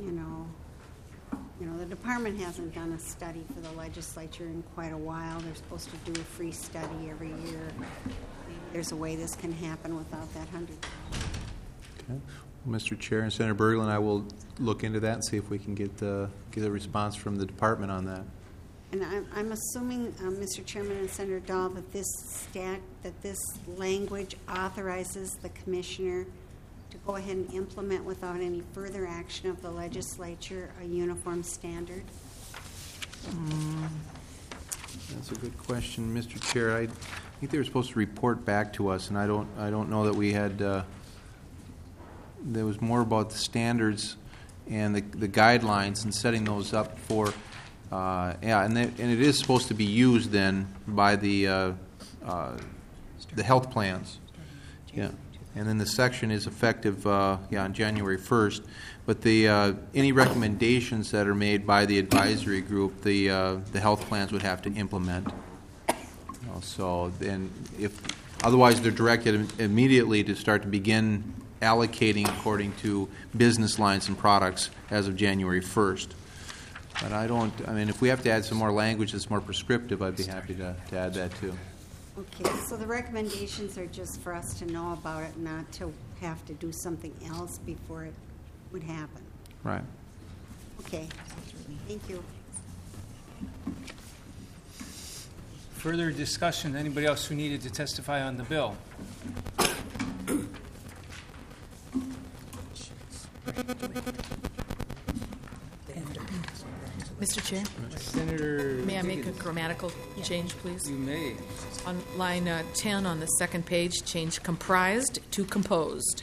the department hasn't done a study for the legislature in quite a while. They're supposed to do a free study every year. Maybe there's a way this can happen without that $100,000. Okay. Well, Mr. Chair and Senator Berglund, I will look into that and see if we can get a response from the department on that. And I'm assuming, Mr. Chairman and Senator Dahl, that this language authorizes the commissioner to go ahead and implement without any further action of the legislature a uniform standard? That's a good question, Mr. Chair. I think they were supposed to report back to us, and I don't know that we had. There was more about the standards and the guidelines and setting those up for. And it is supposed to be used then by the health plans. Yeah. And then the section is effective on January 1st. But any recommendations that are made by the advisory group, the health plans would have to implement. So then, if otherwise, they're directed immediately to start to begin allocating according to business lines and products as of January 1st. But if we have to add some more language that's more prescriptive, I'd be happy to add that too. Okay, so the recommendations are just for us to know about it, not to have to do something else before it would happen. Right. Okay, thank you. Further discussion? Anybody else who needed to testify on the bill? Mr. Chair, Senator, may I make a grammatical change, please? You may. On line 10 on the second page, change comprised to composed.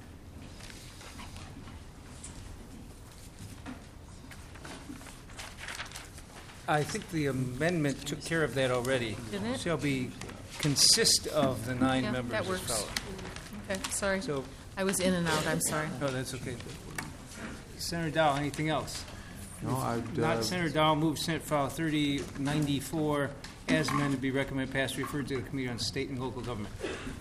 I think the amendment took care of that already. Didn't it? Shall be consist of the 9 Yeah, members that as works. follows. Okay, sorry. So, I was in and out, I'm sorry. no, that's okay. Senator Dow, anything else? No, I'd, Not Senator Dow, move Senate File 3094 as amended be recommended passed, referred to the Committee on State and Local Government.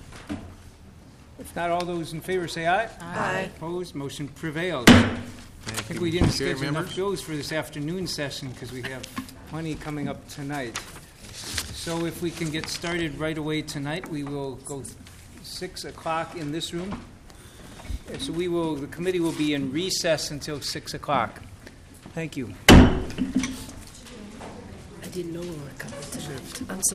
If not, all those in favor say aye. Aye. Opposed, motion prevails. I think we didn't Mr. Chair, schedule enough members. bills for this afternoon session because we have plenty coming up tonight. So if we can get started right away tonight, we will go 6 o'clock in this room. So the committee will be in recess until 6 o'clock. Thank you. I didn't know we were coming tonight.